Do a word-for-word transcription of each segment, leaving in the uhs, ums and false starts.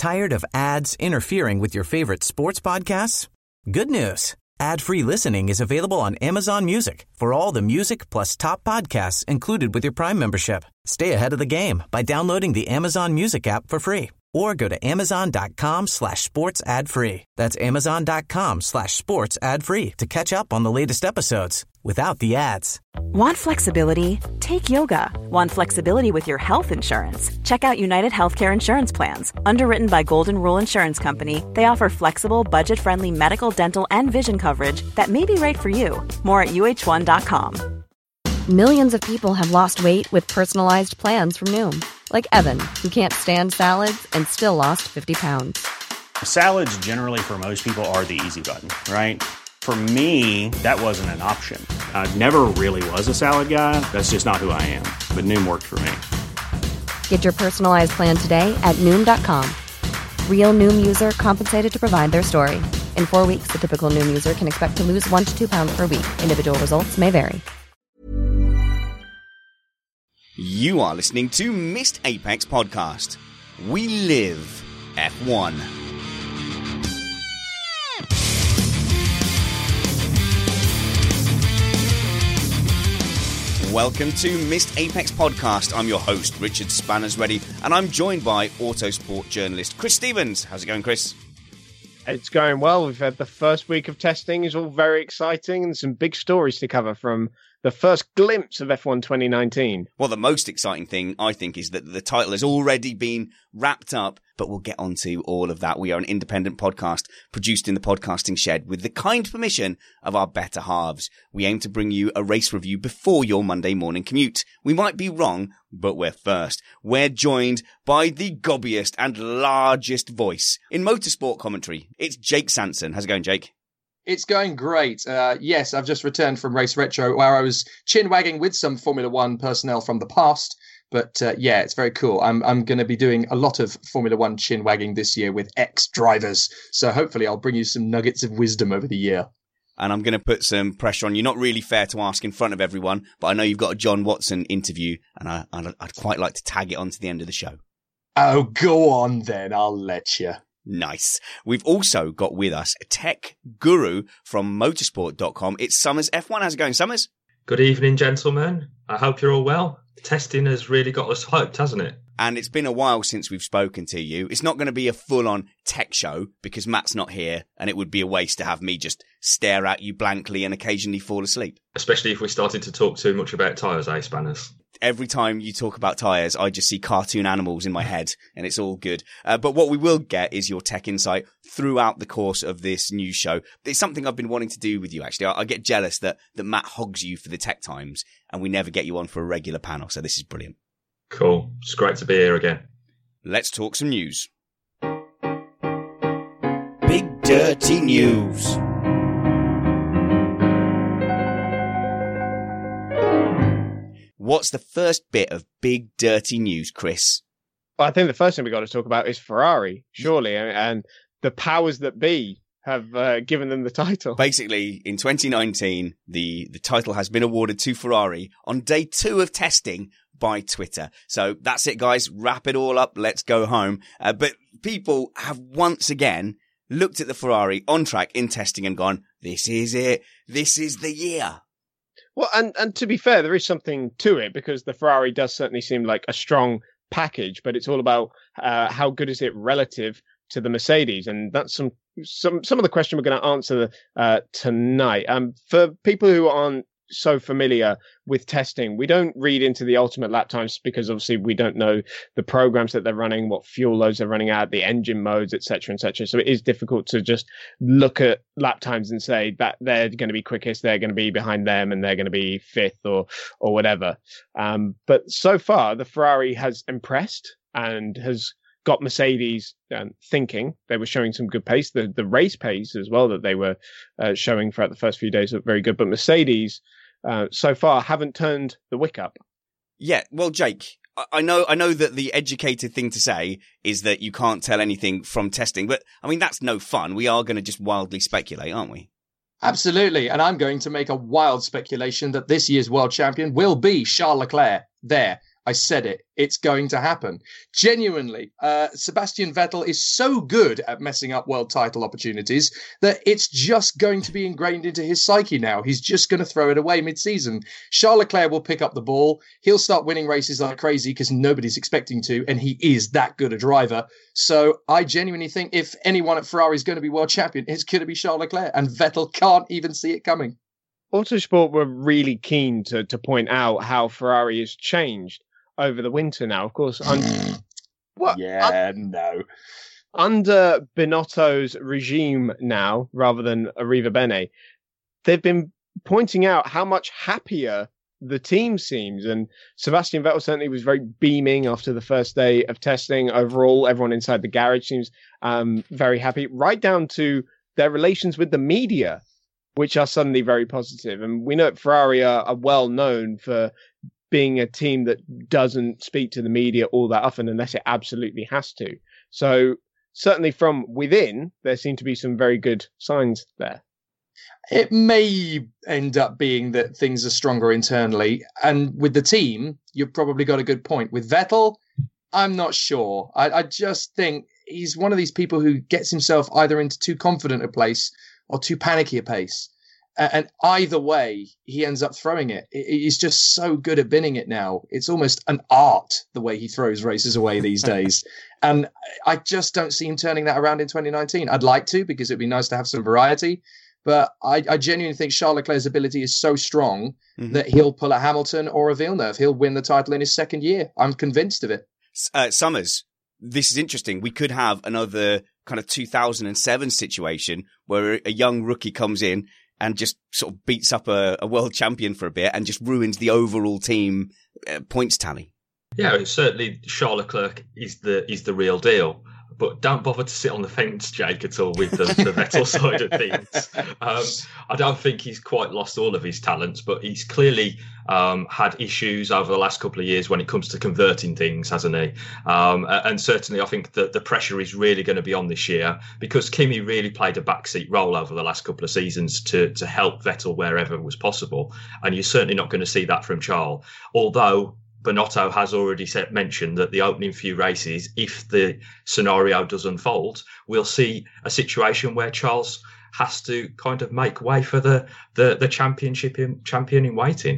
Tired of ads interfering with your favorite sports podcasts? Good news. Ad-free listening is available on Amazon Music for all the music plus top podcasts included with your Prime membership. Stay ahead of the game by downloading the Amazon Music app for free or go to amazon.com slash sports ad free. That's amazon.com slash sports ad free to catch up on the latest episodes without the ads. Want flexibility? Take yoga. Want flexibility with your health insurance? Check out United Healthcare Insurance Plans. Underwritten by Golden Rule Insurance Company, they offer flexible, budget-friendly medical, dental, and vision coverage that may be right for you. More at U H one dot com. Millions of people have lost weight with personalized plans from Noom. Like Evan, who can't stand salads and still lost fifty pounds. Salads generally for most people are the easy button, right? For me, that wasn't an option. I never really was a salad guy. That's just not who I am. But Noom worked for me. Get your personalized plan today at Noom dot com. Real Noom user compensated to provide their story. In four weeks, the typical Noom user can expect to lose one to two pounds per week. Individual results may vary. You are listening to Missed Apex Podcast. We live F one. Welcome to Missed Apex Podcast. I'm your host, Richard Spanners Ready, and I'm joined by Autosport journalist Chris Stevens. How's it going, Chris? It's going well. We've had the first week of testing. It's all very exciting and some big stories to cover from the first glimpse of F one twenty nineteen. Well, the most exciting thing, I think, is that the title has already been wrapped up, but we'll get onto all of that. We are an independent podcast produced in the podcasting shed with the kind permission of our better halves. We aim to bring you a race review before your Monday morning commute. We might be wrong, but we're first. We're joined by the gobbiest and largest voice in motorsport commentary. It's Jake Sanson. How's it going, Jake? It's going great. Uh, yes, I've just returned from Race Retro where I was chin-wagging with some Formula One personnel from the past. But uh, yeah, it's very cool. I'm I'm going to be doing a lot of Formula One chin-wagging this year with ex-drivers. So hopefully I'll bring you some nuggets of wisdom over the year. And I'm going to put some pressure on you. Not really fair to ask in front of everyone, but I know you've got a John Watson interview, and I, I'd, I'd quite like to tag it on to the end of the show. Oh, go on then. I'll let you. Nice. We've also got with us a tech guru from motorsport dot com. It's Summers F one. How's it going, Summers? Good evening, gentlemen. I hope you're all well. Testing has really got us hyped, hasn't it? And it's been a while since we've spoken to you. It's not going to be a full-on tech show because Matt's not here, and it would be a waste to have me just stare at you blankly and occasionally fall asleep. Especially if we started to talk too much about tyres, eh, Spanners? Every time you talk about tyres, I just see cartoon animals in my head, and it's all good. Uh, but what we will get is your tech insight throughout the course of this news show. It's something I've been wanting to do with you, actually. I, I get jealous that, that Matt hogs you for the tech times, and we never get you on for a regular panel, so this is brilliant. Cool. It's great to be here again. Let's talk some news. Big Dirty News. What's the first bit of big dirty news, Chris? Well, I think the first thing we've got to talk about is Ferrari, surely, and the powers that be have uh, given them the title. Basically, in twenty nineteen, the, the title has been awarded to Ferrari on day two of testing by Twitter. So that's it, guys. Wrap it all up. Let's go home. Uh, but people have once again looked at the Ferrari on track in testing and gone, this is it. This is the year. Well, and, and to be fair, there is something to it because the Ferrari does certainly seem like a strong package, but it's all about uh, how good is it relative to the Mercedes, and that's some some some of the question we're going to answer uh, tonight. Um, for people who aren't so familiar with testing, we don't read into the ultimate lap times because obviously we don't know the programs that they're running, what fuel loads they're running out, the engine modes, et cetera, et cetera. So it is difficult to just look at lap times and say that they're going to be quickest, they're going to be behind them, and they're going to be fifth or or whatever. Um, but so far, the Ferrari has impressed and has got Mercedes um, thinking. They were showing some good pace. The the race pace as well that they were uh, showing throughout the first few days looked very good. But Mercedes uh, so far haven't turned the wick up. Yeah, well, Jake, I know I know that the educated thing to say is that you can't tell anything from testing, but I mean, that's no fun. We are going to just wildly speculate, aren't we? Absolutely. And I'm going to make a wild speculation that this year's world champion will be Charles Leclerc there I said it. It's going to happen. Genuinely, uh, Sebastian Vettel is so good at messing up world title opportunities that it's just going to be ingrained into his psyche now. He's just going to throw it away mid-season. Charles Leclerc will pick up the ball. He'll start winning races like crazy because nobody's expecting to, and he is that good a driver. So I genuinely think if anyone at Ferrari is going to be world champion, it's going to be Charles Leclerc, and Vettel can't even see it coming. Autosport were really keen to to point out how Ferrari has changed over the winter now. Of course, un- what? Yeah, un- no. Under Binotto's regime now, rather than Arrivabene, they've been pointing out how much happier the team seems. And Sebastian Vettel certainly was very beaming after the first day of testing. Overall, everyone inside the garage seems um, very happy, right down to their relations with the media, which are suddenly very positive. And we know that Ferrari are, are well known for being a team that doesn't speak to the media all that often unless it absolutely has to. So certainly from within, there seem to be some very good signs there. It may end up being that things are stronger internally. And with the team, you've probably got a good point. With Vettel, I'm not sure. I, I just think he's one of these people who gets himself either into too confident a place or too panicky a pace. And either way, he ends up throwing it. He's just so good at binning it now. It's almost an art, the way he throws races away these days. And I just don't see him turning that around in twenty nineteen. I'd like to, because it'd be nice to have some variety. But I, I genuinely think Charles Leclerc's ability is so strong mm-hmm. that he'll pull a Hamilton or a Villeneuve. He'll win the title in his second year. I'm convinced of it. Uh, Summers, this is interesting. We could have another kind of two thousand seven situation where a young rookie comes in and just sort of beats up a, a world champion for a bit and just ruins the overall team uh, points tally. Yeah, certainly Charles Leclerc is the is the real deal. But don't bother to sit on the fence, Jake, at all with the, the Vettel side of things. Um, I don't think he's quite lost all of his talents, but he's clearly um, had issues over the last couple of years when it comes to converting things, hasn't he? Um, and certainly I think that the pressure is really going to be on this year because Kimi really played a backseat role over the last couple of seasons to, to help Vettel wherever was possible. And you're certainly not going to see that from Charles, although Binotto has already said, mentioned that the opening few races, if the scenario does unfold, we'll see a situation where Charles has to kind of make way for the the, the championship in, champion in waiting.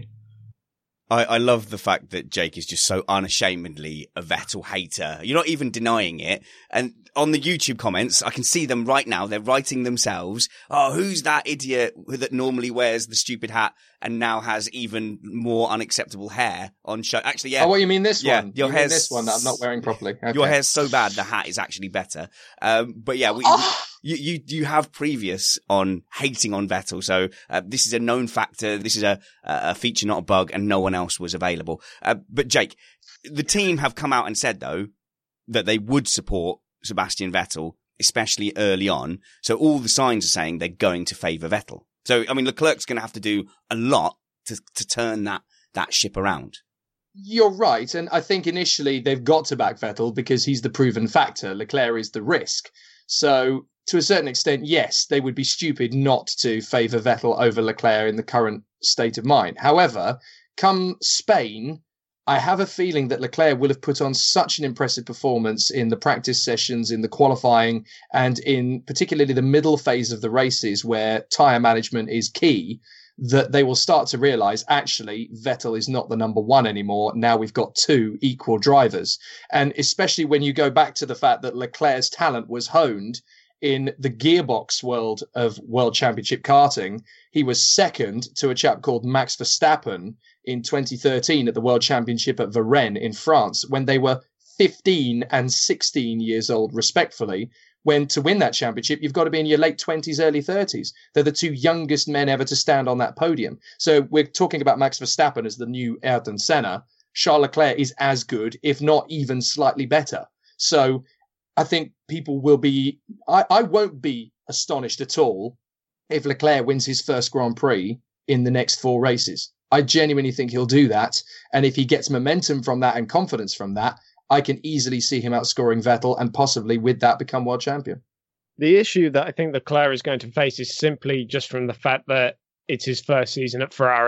I, I love the fact that Jake is just so unashamedly a Vettel hater. You're not even denying it. And on the YouTube comments, I can see them right now. They're writing themselves, oh, who's that idiot that normally wears the stupid hat and now has even more unacceptable hair on show? Actually, yeah. Oh, what, you mean this yeah, one? Your you hair's, mean this one that I'm not wearing properly. Okay. Your hair's so bad, the hat is actually better. Um, but yeah, we, oh! you, you, you have previous on hating on Vettel. So uh, this is a known factor. This is a, a feature, not a bug, and no one else was available. Uh, but Jake, the team have come out and said, though, that they would support Sebastian Vettel, especially early on. So all the signs are saying they're going to favour Vettel. So, I mean, Leclerc's going to have to do a lot to, to turn that, that ship around. You're right. And I think initially they've got to back Vettel because he's the proven factor. Leclerc is the risk. So to a certain extent, yes, they would be stupid not to favour Vettel over Leclerc in the current state of mind. However, come Spain, I have a feeling that Leclerc will have put on such an impressive performance in the practice sessions, in the qualifying, and in particularly the middle phase of the races where tyre management is key, that they will start to realise, actually, Vettel is not the number one anymore. Now we've got two equal drivers. And especially when you go back to the fact that Leclerc's talent was honed in the gearbox world of World Championship karting. He was second to a chap called Max Verstappen in twenty thirteen at the World Championship at Varennes in France, when they were fifteen and sixteen years old, respectfully. When to win that championship, you've got to be in your late twenties, early thirties. They're the two youngest men ever to stand on that podium. So we're talking about Max Verstappen as the new Ayrton Senna. Charles Leclerc is as good, if not even slightly better. So I think people will be, I, I won't be astonished at all if Leclerc wins his first Grand Prix in the next four races. I genuinely think he'll do that. And if he gets momentum from that and confidence from that, I can easily see him outscoring Vettel and possibly with that become world champion. The issue that I think Leclerc is going to face is simply just from the fact that it's his first season at Ferrari.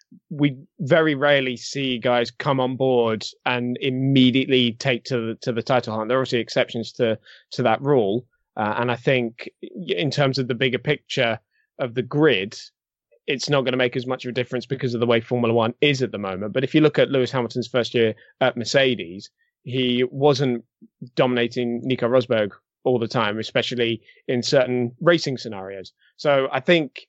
we very rarely see guys come on board and immediately take to the, to the title hunt. There are obviously exceptions to, to that rule. Uh, and I think in terms of the bigger picture of the grid, it's not going to make as much of a difference because of the way Formula One is at the moment. But if you look at Lewis Hamilton's first year at Mercedes, he wasn't dominating Nico Rosberg all the time, especially in certain racing scenarios. So I think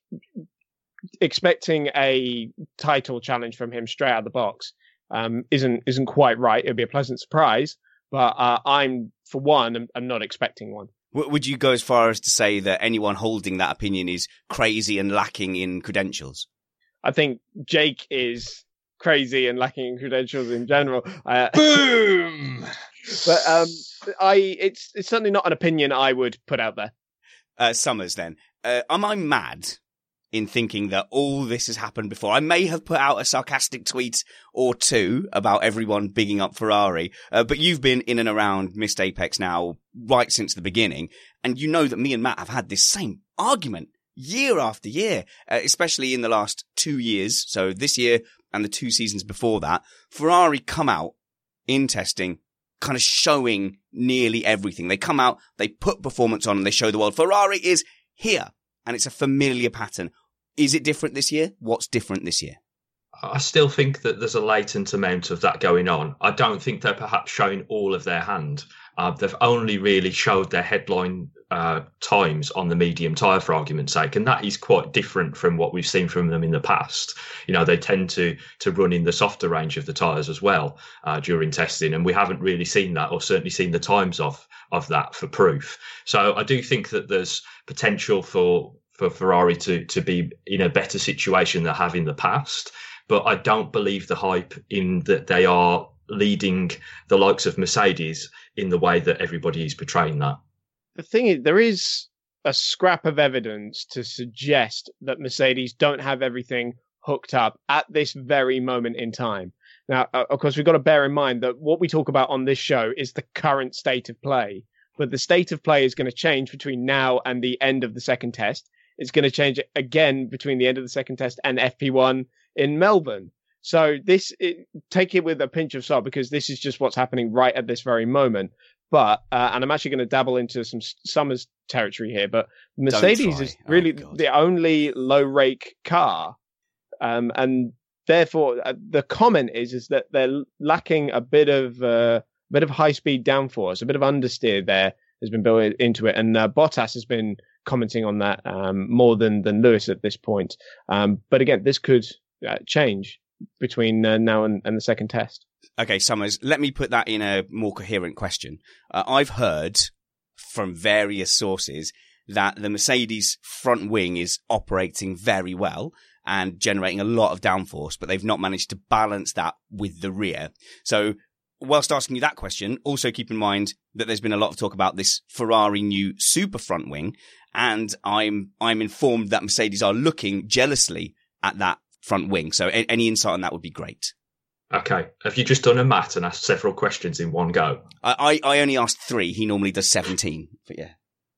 expecting a title challenge from him straight out of the box um, isn't isn't quite right. It'd be a pleasant surprise, but uh, I'm, for one, I'm, I'm not expecting one. Would you go as far as to say that anyone holding that opinion is crazy and lacking in credentials? I think Jake is crazy and lacking in credentials in general. Uh, Boom! But um, I, it's it's certainly not an opinion I would put out there. Uh, Summers, then. Uh, am I mad in thinking that all this has happened before? I may have put out a sarcastic tweet or two about everyone bigging up Ferrari, uh, but you've been in and around Missed Apex now right since the beginning, and you know that me and Matt have had this same argument year after year, uh, especially in the last two years, so this year and the two seasons before that. Ferrari come out in testing kind of showing nearly everything. They come out, they put performance on, and they show the world Ferrari is here. And it's a familiar pattern. Is it different this year? What's different this year? I still think that there's a latent amount of that going on. I don't think they're perhaps showing all of their hand. Uh, they've only really showed their headline uh, times on the medium tyre, for argument's sake, and that is quite different from what we've seen from them in the past. You know, they tend to to run in the softer range of the tyres as well uh, during testing, and we haven't really seen that, or certainly seen the times of of that for proof. So I do think that there's potential for for Ferrari to to be in a better situation than they have in the past, but I don't believe the hype in that they are leading the likes of Mercedes in the way that everybody is portraying that. The thing is, there is a scrap of evidence to suggest that Mercedes don't have everything hooked up at this very moment in time. Now, of course, we've got to bear in mind that what we talk about on this show is the current state of play, but the state of play is going to change between now and the end of the second test. It's going to change again between the end of the second test and F P one in Melbourne. So this, it, take it with a pinch of salt, because this is just what's happening right at this very moment. But, uh, and I'm actually going to dabble into some Summers territory here, but Mercedes is really oh, the only low rake car. Um, and therefore uh, the comment is, is that they're lacking a bit of, uh, bit of high speed downforce, a bit of understeer there has been built into it. And uh, Bottas has been commenting on that um, more than, than Lewis at this point. Um, but again, this could uh, change between uh, now and, and the second test. Okay, Summers, let me put that in a more coherent question. Uh, I've heard from various sources that the Mercedes front wing is operating very well and generating a lot of downforce, but they've not managed to balance that with the rear. So whilst asking you that question, also keep in mind that there's been a lot of talk about this Ferrari new super front wing, and I'm I'm informed that Mercedes are looking jealously at that front wing. So a- any insight on that would be great. Okay. Have you just done a Matt and asked several questions in one go? I, I, I only asked three. He normally does seventeen, but yeah.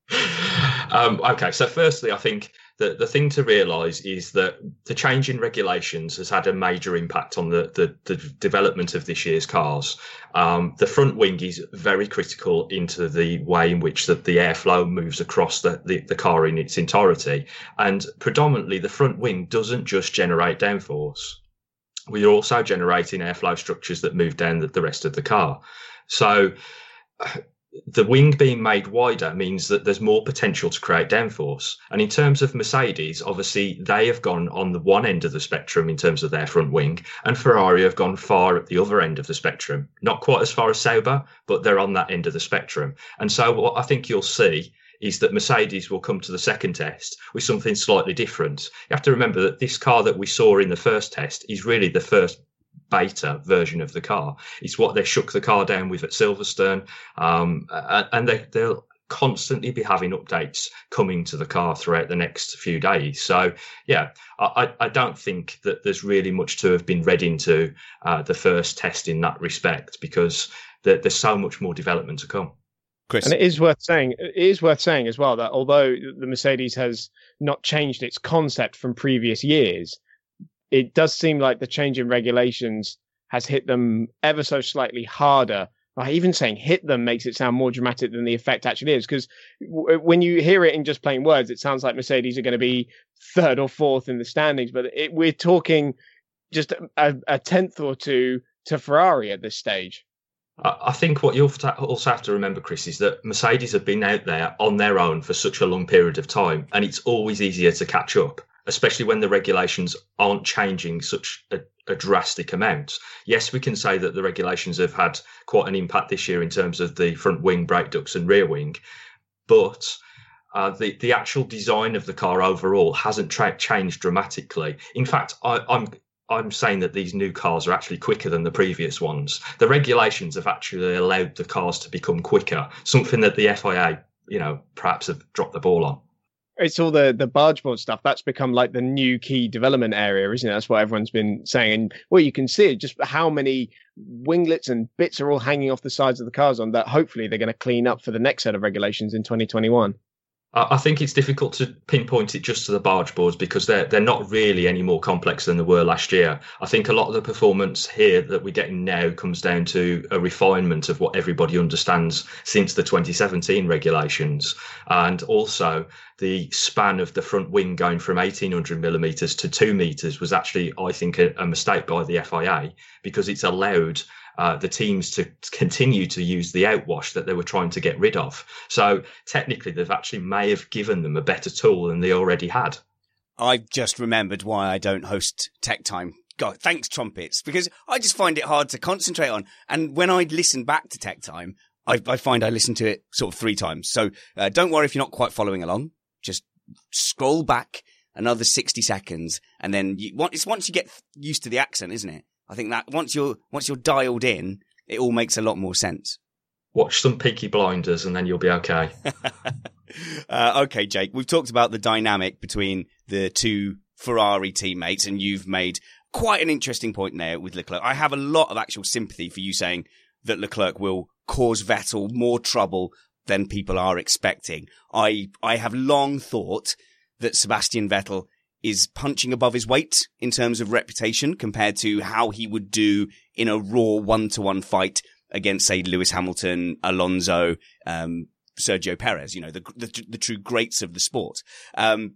um, okay. So firstly, I think that the thing to realise is that the change in regulations has had a major impact on the, the, the development of this year's cars. Um, the front wing is very critical into the way in which the, the airflow moves across the, the, the car in its entirety. And predominantly, the front wing doesn't just generate downforce. We are also generating airflow structures that move down the, the rest of the car. So uh, the wing being made wider means that there's more potential to create downforce. And in terms of Mercedes, obviously, they have gone on the one end of the spectrum in terms of their front wing, and Ferrari have gone far at the other end of the spectrum. Not quite as far as Sauber, but they're on that end of the spectrum. And so what I think you'll see is that Mercedes will come to the second test with something slightly different. You have to remember that this car that we saw in the first test is really the first beta version of the car. It's what they shook the car down with at Silverstone, um, and they, they'll constantly be having updates coming to the car throughout the next few days. So, yeah, I, I don't think that there's really much to have been read into uh, the first test in that respect, because there, there's so much more development to come. Chris. And it is worth saying, it is worth saying as well that although the Mercedes has not changed its concept from previous years, it does seem like the change in regulations has hit them ever so slightly harder. Like even saying hit them makes it sound more dramatic than the effect actually is, because w- when you hear it in just plain words, it sounds like Mercedes are going to be third or fourth in the standings, but it, we're talking just a, a tenth or two to Ferrari at this stage. I think what you'll also have to remember, Chris, is that Mercedes have been out there on their own for such a long period of time, and it's always easier to catch up, especially when the regulations aren't changing such a, a drastic amount. Yes, we can say that the regulations have had quite an impact this year in terms of the front wing, brake ducts and rear wing, but uh, the, the actual design of the car overall hasn't tra- changed dramatically. In fact, I, I'm I'm saying that these new cars are actually quicker than the previous ones. The regulations have actually allowed the cars to become quicker, something that the F I A, you know, perhaps have dropped the ball on. It's all the, the barge board stuff. That's become like the new key development area, isn't it? That's what everyone's been saying. And well, you can see just how many winglets and bits are all hanging off the sides of the cars on that. Hopefully they're going to clean up for the next set of regulations in twenty twenty-one. I think it's difficult to pinpoint it just to the barge boards because they're they're not really any more complex than they were last year. I think a lot of the performance here that we're getting now comes down to a refinement of what everybody understands since the twenty seventeen regulations, and also the span of the front wing going from eighteen hundred millimeters to two meters was actually, I think, a, a mistake by the F I A because it's allowed Uh, the teams to continue to use the outwash that they were trying to get rid of. So technically, they've actually may have given them a better tool than they already had. I've just remembered why I don't host Tech Time. God, thanks, trumpets, because I just find it hard to concentrate on. And when I listen back to Tech Time, I, I find I listen to it sort of three times. So uh, don't worry if you're not quite following along. Just scroll back another sixty seconds, and then you, it's once you get used to the accent, isn't it? I think that once you're once you're dialed in, it all makes a lot more sense. Watch some Peaky Blinders and then you'll be okay. uh, okay, Jake, we've talked about the dynamic between the two Ferrari teammates, and you've made quite an interesting point there with Leclerc. I have a lot of actual sympathy for you saying that Leclerc will cause Vettel more trouble than people are expecting. I I have long thought that Sebastian Vettel is punching above his weight in terms of reputation compared to how he would do in a raw one-to-one fight against, say, Lewis Hamilton, Alonso, um, Sergio Perez, you know, the, the, the true greats of the sport. Um,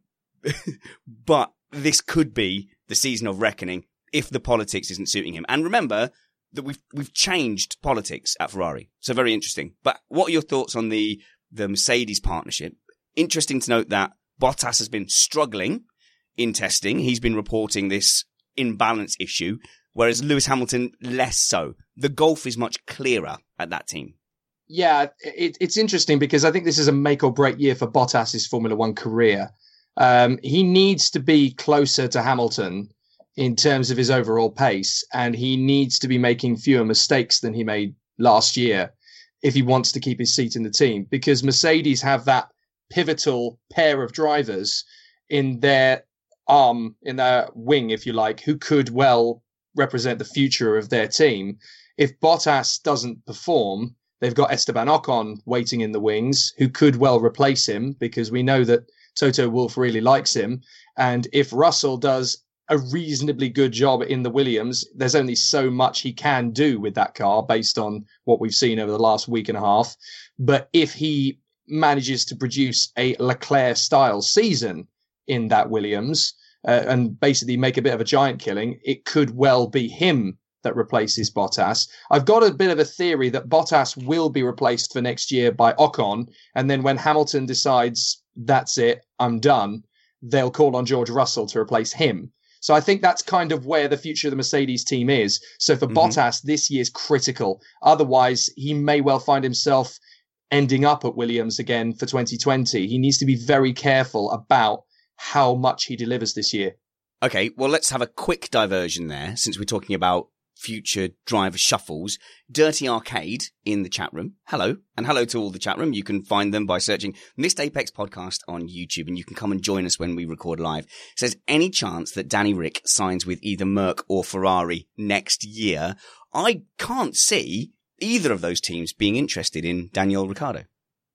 but this could be the season of reckoning if the politics isn't suiting him. And remember that we've, we've changed politics at Ferrari. So very interesting. But what are your thoughts on the, the Mercedes partnership? Interesting to note that Bottas has been struggling in testing. He's been reporting this imbalance issue, whereas Lewis Hamilton less so. The gulf is much clearer at that team. Yeah, it, it's interesting because I think this is a make or break year for Bottas's Formula One career. Um, he needs to be closer to Hamilton in terms of his overall pace, and he needs to be making fewer mistakes than he made last year if he wants to keep his seat in the team, because Mercedes have that pivotal pair of drivers in their arm, in their wing, if you like, who could well represent the future of their team. If Bottas doesn't perform, they've got Esteban Ocon waiting in the wings, who could well replace him, because we know that Toto Wolff really likes him. And if Russell does a reasonably good job in the Williams, there's only so much he can do with that car based on what we've seen over the last week and a half. But if he manages to produce a Leclerc-style season in that Williams uh, and basically make a bit of a giant killing, it could well be him that replaces Bottas. I've got a bit of a theory that Bottas will be replaced for next year by Ocon, and then when Hamilton decides that's it, I'm done, they'll call on George Russell to replace him. So I think that's kind of where the future of the Mercedes team is. So for mm-hmm. Bottas, this year's critical. Otherwise, he may well find himself ending up at Williams again for twenty twenty. He needs to be very careful about how much he delivers this year. Okay, well, let's have a quick diversion there, since we're talking about future driver shuffles. Dirty Arcade in the chat room. Hello. And hello to all the chat room. You can find them by searching Missed Apex Podcast on YouTube, and you can come and join us when we record live. It says, any chance that Danny Rick signs with either Merc or Ferrari next year? I can't see either of those teams being interested in Daniel Ricciardo.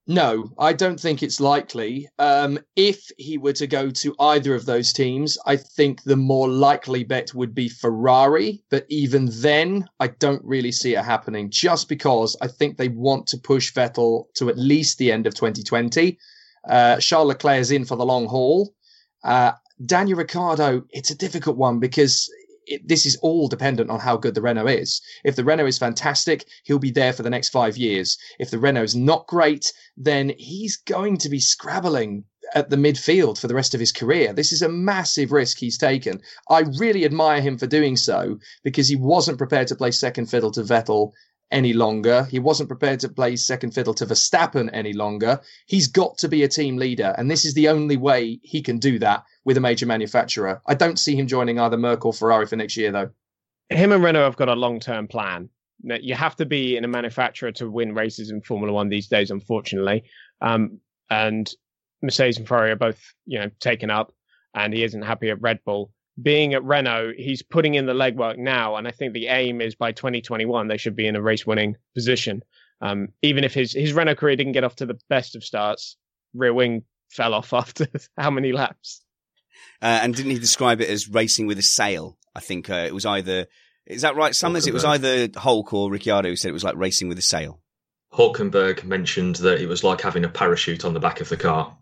No, I don't think it's likely. Um, if he were to go to either of those teams, I think the more likely bet would be Ferrari. But even then, I don't really see it happening, just because I think they want to push Vettel to at least the end of twenty twenty. Uh, Charles Leclerc is in for the long haul. Uh, Daniel Ricciardo, it's a difficult one because It, this is all dependent on how good the Renault is. If the Renault is fantastic, he'll be there for the next five years. If the Renault is not great, then he's going to be scrabbling at the midfield for the rest of his career. This is a massive risk he's taken. I really admire him for doing so because he wasn't prepared to play second fiddle to Vettel any longer. He wasn't prepared to play second fiddle to Verstappen any longer. He's got to be a team leader, and this is the only way he can do that with a major manufacturer. I don't see him joining either Merc or Ferrari for next year, though. Him and Renault have got a long-term plan. You have to be in a manufacturer to win races in Formula One these days, unfortunately. Um, and Mercedes and Ferrari are both, you know, taken up, and he isn't happy at Red Bull. Being at Renault, he's putting in the legwork now, and I think the aim is by twenty twenty-one they should be in a race-winning position. Um, even if his, his Renault career didn't get off to the best of starts, rear wing fell off after how many laps? Uh, and didn't he describe it as racing with a sail? I think uh, it was either, is that right, Summers? It was either Hulk or Ricciardo who said it was like racing with a sail. Hulkenberg mentioned that it was like having a parachute on the back of the car.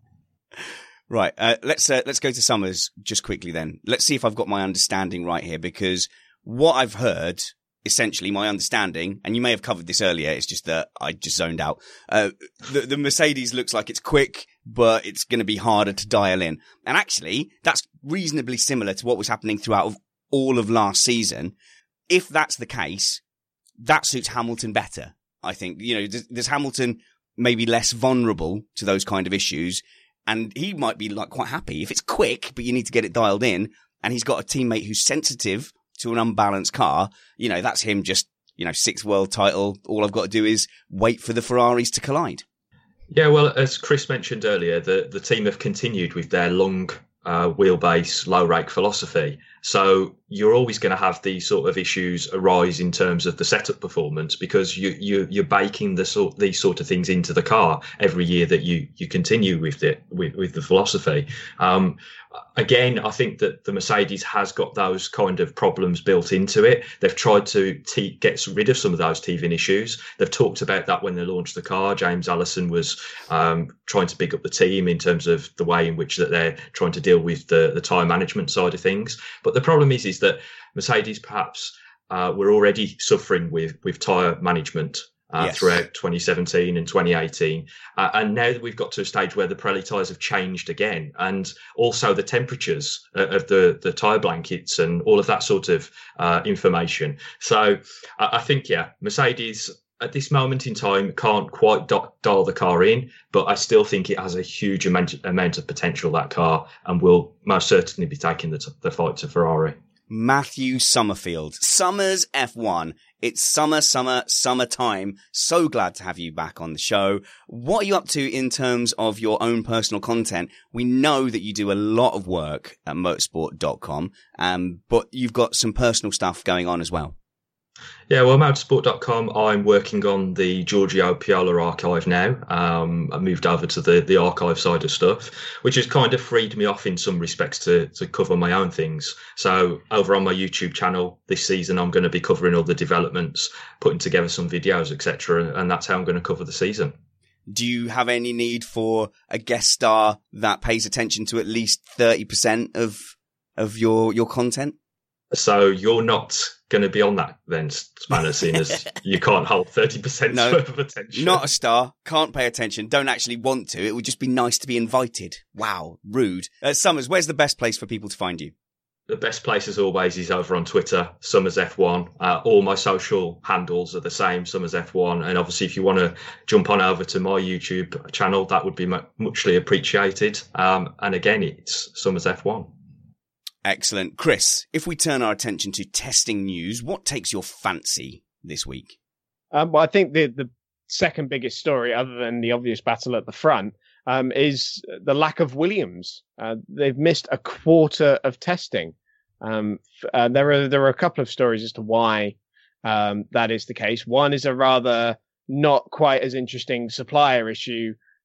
Right. Uh, let's uh, let's go to Summers just quickly then. Let's see if I've got my understanding right here, because what I've heard, essentially my understanding, and you may have covered this earlier, it's just that I just zoned out. Uh, the, the Mercedes looks like it's quick, but it's going to be harder to dial in. And actually, that's reasonably similar to what was happening throughout all of last season. If that's the case, that suits Hamilton better, I think. You know, does, does Hamilton maybe less vulnerable to those kind of issues? And he might be like quite happy if it's quick, but you need to get it dialed in. And he's got a teammate who's sensitive to an unbalanced car. You know, that's him just, you know, sixth world title. All I've got to do is wait for the Ferraris to collide. Yeah, well, as Chris mentioned earlier, the, the team have continued with their long uh, wheelbase, low rake philosophy. So you're always going to have these sort of issues arise in terms of the setup performance, because you, you, you're baking the sort, these sort of things into the car every year that you, you continue with it, with, with the philosophy. Um, Again, I think that the Mercedes has got those kind of problems built into it. They've tried to te- get rid of some of those teething issues. They've talked about that when they launched the car. James Allison was um, trying to pick up the team in terms of the way in which that they're trying to deal with the, the tyre management side of things. But the problem is, is that Mercedes perhaps uh, were already suffering with, with tyre management Uh, yes. throughout twenty seventeen and twenty eighteen. Uh, and now that we've got to a stage where the Pirelli tyres have changed again, and also the temperatures uh, of the, the tyre blankets and all of that sort of uh, information. So uh, I think, yeah, Mercedes at this moment in time can't quite do- dial the car in, but I still think it has a huge amount, amount of potential, that car, and will most certainly be taking the, t- the fight to Ferrari. Matthew Summerfield, Summers F one. It's summer, summer, summertime. So glad to have you back on the show. What are you up to in terms of your own personal content? We know that you do a lot of work at motorsport dot com, um, but you've got some personal stuff going on as well. Yeah, well, motorsport dot com, I'm working on the Giorgio Piola archive now. Um, I moved over to the, the archive side of stuff, which has kind of freed me off in some respects to, to cover my own things. So over on my YouTube channel this season, I'm going to be covering all the developments, putting together some videos, et cetera. And that's how I'm going to cover the season. Do you have any need for a guest star that pays attention to at least thirty percent of of your, your content? So you're not going to be on that then, Spanner, seeing as you can't hold thirty percent no, worth of attention. Not a star, can't pay attention, don't actually want to. It would just be nice to be invited. Wow, rude. Uh, Summers, where's the best place for people to find you? The best place, as always, is over on Twitter, Summers F one. Uh, all my social handles are the same, Summers F one. And obviously, if you want to jump on over to my YouTube channel, that would be muchly appreciated. Um, and again, it's Summers F one. Excellent. Chris, if we turn our attention to testing news, what takes your fancy this week? Um, well, I think the, the second biggest story, other than the obvious battle at the front, um, is the lack of Williams. Uh, they've missed a quarter of testing. Um, uh, there are there are a couple of stories as to why um, that is the case. One is a rather not quite as interesting supplier issue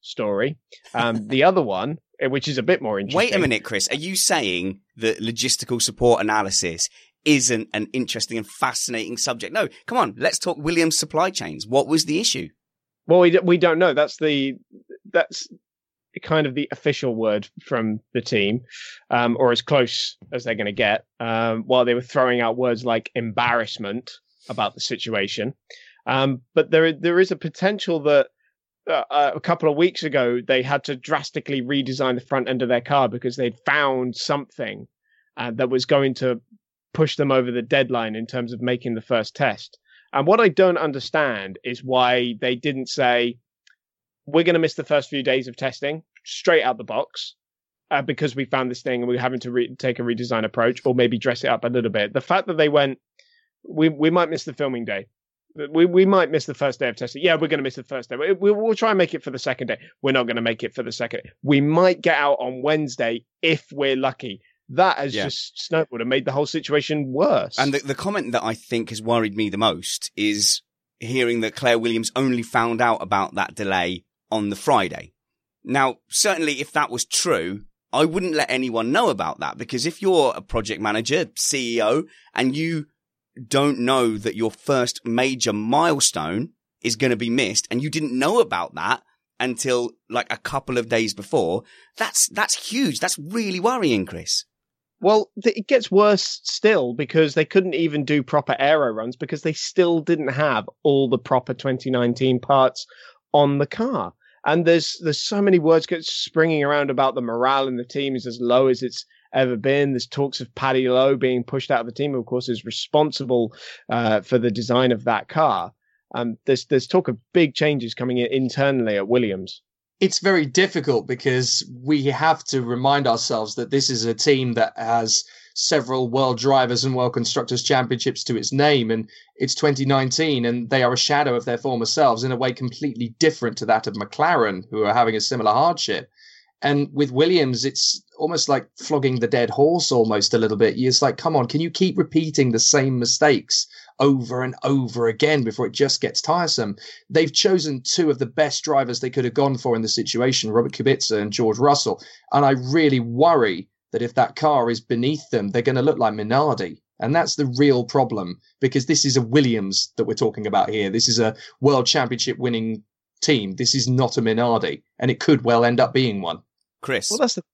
story. Um, the other one, which is a bit more interesting. Wait a minute, Chris. Are you saying that logistical support analysis isn't an interesting and fascinating subject? No, come on. Let's talk Williams supply chains. What was the issue? Well, we we don't know. That's the that's kind of the official word from the team, um, or as close as they're going to get. Um, while they were throwing out words like embarrassment about the situation, um, but there there is a potential that uh, a couple of weeks ago they had to drastically redesign the front end of their car because they'd found something uh, that was going to push them over the deadline in terms of making the first test. And what I don't understand is why they didn't say, we're going to miss the first few days of testing straight out the box uh, because we found this thing and we're having to re- take a redesign approach, or maybe dress it up a little bit. The fact that they went, we we might miss the filming day. We we might miss the first day of testing. Yeah, we're going to miss the first day. We, we'll try and make it for the second day. We're not going to make it for the second. We might get out on Wednesday if we're lucky. That has yeah. just snowballed and made the whole situation worse. And the, the comment that I think has worried me the most is hearing that Claire Williams only found out about that delay on the Friday. Now, certainly if that was true, I wouldn't let anyone know about that, because if you're a project manager, C E O, and you don't know that your first major milestone is going to be missed and you didn't know about that until like a couple of days before, that's that's huge. That's really worrying, Chris. Well, th- it gets worse still because they couldn't even do proper aero runs because they still didn't have all the proper twenty nineteen parts on the car. And there's there's so many words get springing around about the morale in the team is as low as it's ever been. There's talks of Paddy Lowe being pushed out of the team, who of course is responsible uh, for the design of that car. Um, there's there's talk of big changes coming in internally at Williams. It's very difficult because we have to remind ourselves that this is a team that has several World Drivers and World Constructors Championships to its name, and it's twenty nineteen, and they are a shadow of their former selves in a way completely different to that of McLaren, who are having a similar hardship. And with Williams, it's almost like flogging the dead horse almost a little bit. It's like, come on, can you keep repeating the same mistakes over and over again before it just gets tiresome? They've chosen two of the best drivers they could have gone for in the situation, Robert Kubica and George Russell. And I really worry that if that car is beneath them, they're going to look like Minardi. And that's the real problem, because this is a Williams that we're talking about here. This is a World Championship winning team. This is not a Minardi, and it could well end up being one. Chris. Well, that's the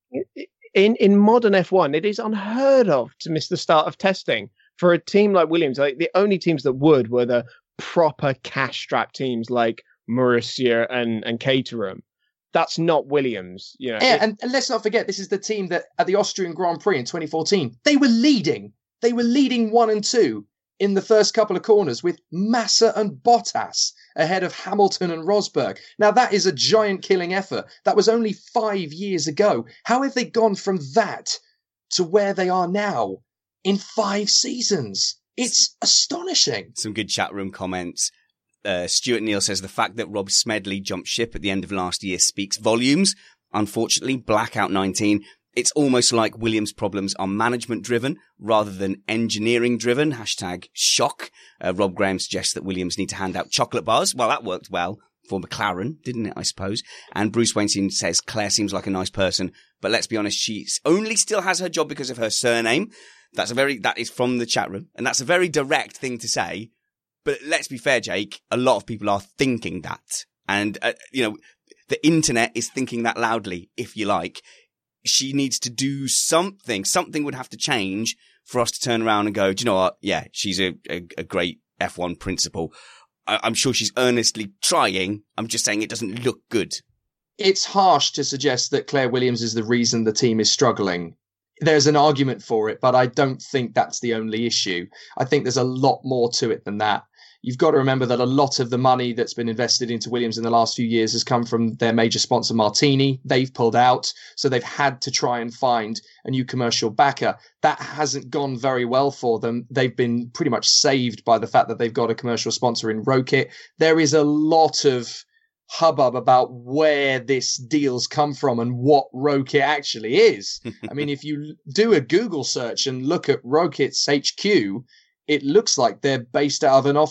in in modern F one, it is unheard of to miss the start of testing for a team like Williams. Like the only teams that would were the proper cash-strapped teams like Marussia and and Caterham. That's not Williams, you know. Yeah, it, and, and let's not forget, this is the team that at the Austrian Grand Prix in twenty fourteen, they were leading. They were leading one and two in the first couple of corners with Massa and Bottas ahead of Hamilton and Rosberg. Now, that is a giant killing effort. That was only five years ago. How have they gone from that to where they are now in five seasons? It's astonishing. Some good chat room comments. Uh, Stuart Neal says the fact that Rob Smedley jumped ship at the end of last year speaks volumes. Unfortunately, Blackout nineteen, it's almost like Williams' problems are management driven rather than engineering driven. Hashtag shock. Uh, Rob Graham suggests that Williams need to hand out chocolate bars. Well, that worked well for McLaren, didn't it, I suppose? And Bruce Weinstein says Claire seems like a nice person, but let's be honest, she only still has her job because of her surname. That's a very, that is from the chat room, and that's a very direct thing to say. But let's be fair, Jake, a lot of people are thinking that. And, uh, you know, the internet is thinking that loudly, if you like. She needs to do something. Something would have to change for us to turn around and go, do you know what? Yeah, she's a, a, a great F one principal. I, I'm sure she's earnestly trying. I'm just saying it doesn't look good. It's harsh to suggest that Claire Williams is the reason the team is struggling. There's an argument for it, but I don't think that's the only issue. I think there's a lot more to it than that. You've got to remember that a lot of the money that's been invested into Williams in the last few years has come from their major sponsor, Martini. They've pulled out, so they've had to try and find a new commercial backer. That hasn't gone very well for them. They've been pretty much saved by the fact that they've got a commercial sponsor in Rokit. There is a lot of hubbub about where this deal's come from and what Rokit actually is. I mean, if you do a Google search and look at Rokit's H Q, it looks like they're based out of an office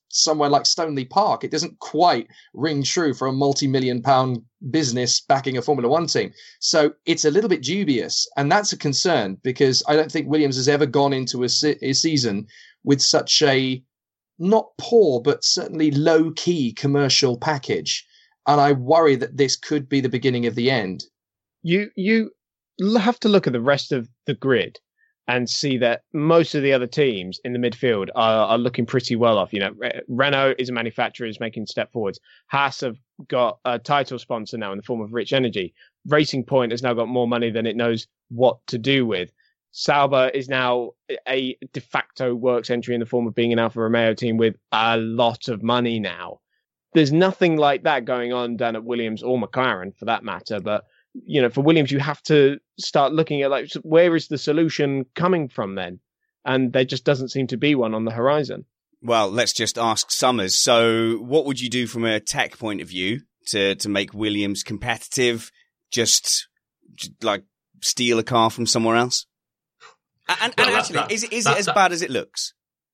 somewhere like Stoneleigh Park. It doesn't quite ring true for a multi-million pound business backing a Formula One team. So it's a little bit dubious. And that's a concern because I don't think Williams has ever gone into a, se- a season with such a not poor, but certainly low-key commercial package. And I worry that this could be the beginning of the end. You you have to look at the rest of the grid and see that most of the other teams in the midfield are, are looking pretty well off. You know, Renault is a manufacturer, is making step forwards. Haas have got a title sponsor now in the form of Rich Energy. Racing Point has now got more money than it knows what to do with. Sauber is now a de facto works entry in the form of being an Alfa Romeo team with a lot of money now. There's nothing like that going on down at Williams or McLaren for that matter. But, you know, for Williams, you have to start looking at like, where is the solution coming from then? And there just doesn't seem to be one on the horizon. Well, let's just ask Summers. So what would you do from a tech point of view to, to make Williams competitive? Just, just like steal a car from somewhere else? And, and well, actually, that, that, is, it, is that, it as that, bad as it looks?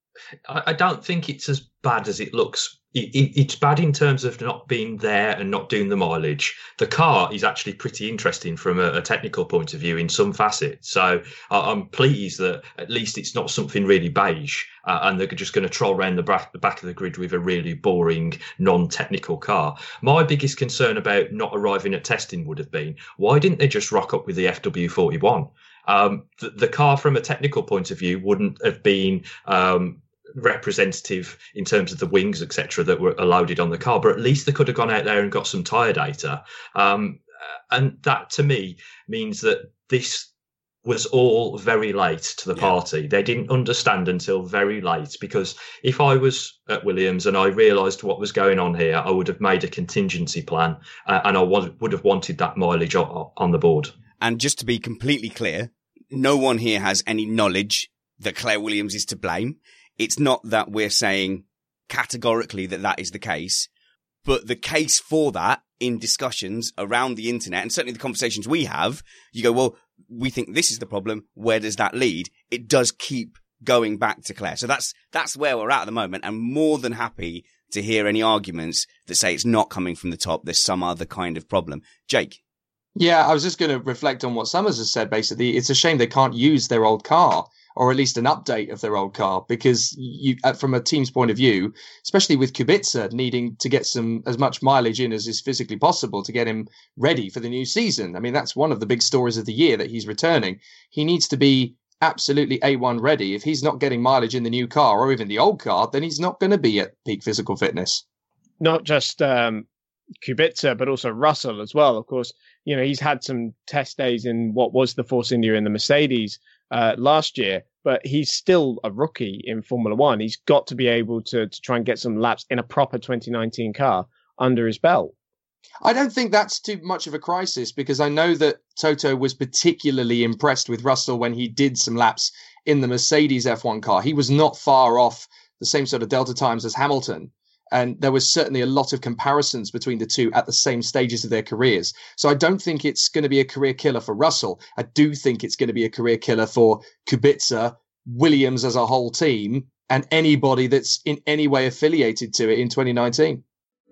I, I don't think it's as bad as it looks. It, it, it's bad in terms of not being there and not doing the mileage. The car is actually pretty interesting from a, a technical point of view in some facets. So uh, I'm pleased that at least it's not something really beige uh, and they're just going to troll around the back, the back of the grid with a really boring, non-technical car. My biggest concern about not arriving at testing would have been, why didn't they just rock up with the F W forty-one? Um, the, the car from a technical point of view wouldn't have been um, representative in terms of the wings, et cetera, that were loaded on the car, but at least they could have gone out there and got some tyre data. Um, and that to me means that this was all very late to the party. Yeah. They didn't understand until very late, because if I was at Williams and I realised what was going on here, I would have made a contingency plan uh, and I w- would have wanted that mileage on, on the board. And just to be completely clear, no one here has any knowledge that Claire Williams is to blame. It's not that we're saying categorically that that is the case, but the case for that in discussions around the internet, and certainly the conversations we have, you go, well, we think this is the problem. Where does that lead? It does keep going back to Claire. So that's, that's where we're at at the moment. I'm more than happy to hear any arguments that say it's not coming from the top. There's some other kind of problem. Jake. Yeah, I was just going to reflect on what Summers has said, basically. It's a shame they can't use their old car, or at least an update of their old car, because you, from a team's point of view, especially with Kubica needing to get some as much mileage in as is physically possible to get him ready for the new season. I mean, that's one of the big stories of the year, that he's returning. He needs to be absolutely A one ready. If he's not getting mileage in the new car or even the old car, then he's not going to be at peak physical fitness. Not just um, Kubica, but also Russell as well. Of course, you know, he's had some test days in what was the Force India in the Mercedes uh, last year, but he's still a rookie in Formula One. He's got to be able to, to try and get some laps in a proper twenty nineteen car under his belt. I don't think that's too much of a crisis, because I know that Toto was particularly impressed with Russell when he did some laps in the Mercedes F one car. He was not far off the same sort of delta times as Hamilton. And there was certainly a lot of comparisons between the two at the same stages of their careers. So I don't think it's going to be a career killer for Russell. I do think it's going to be a career killer for Kubica, Williams as a whole team, and anybody that's in any way affiliated to it in twenty nineteen.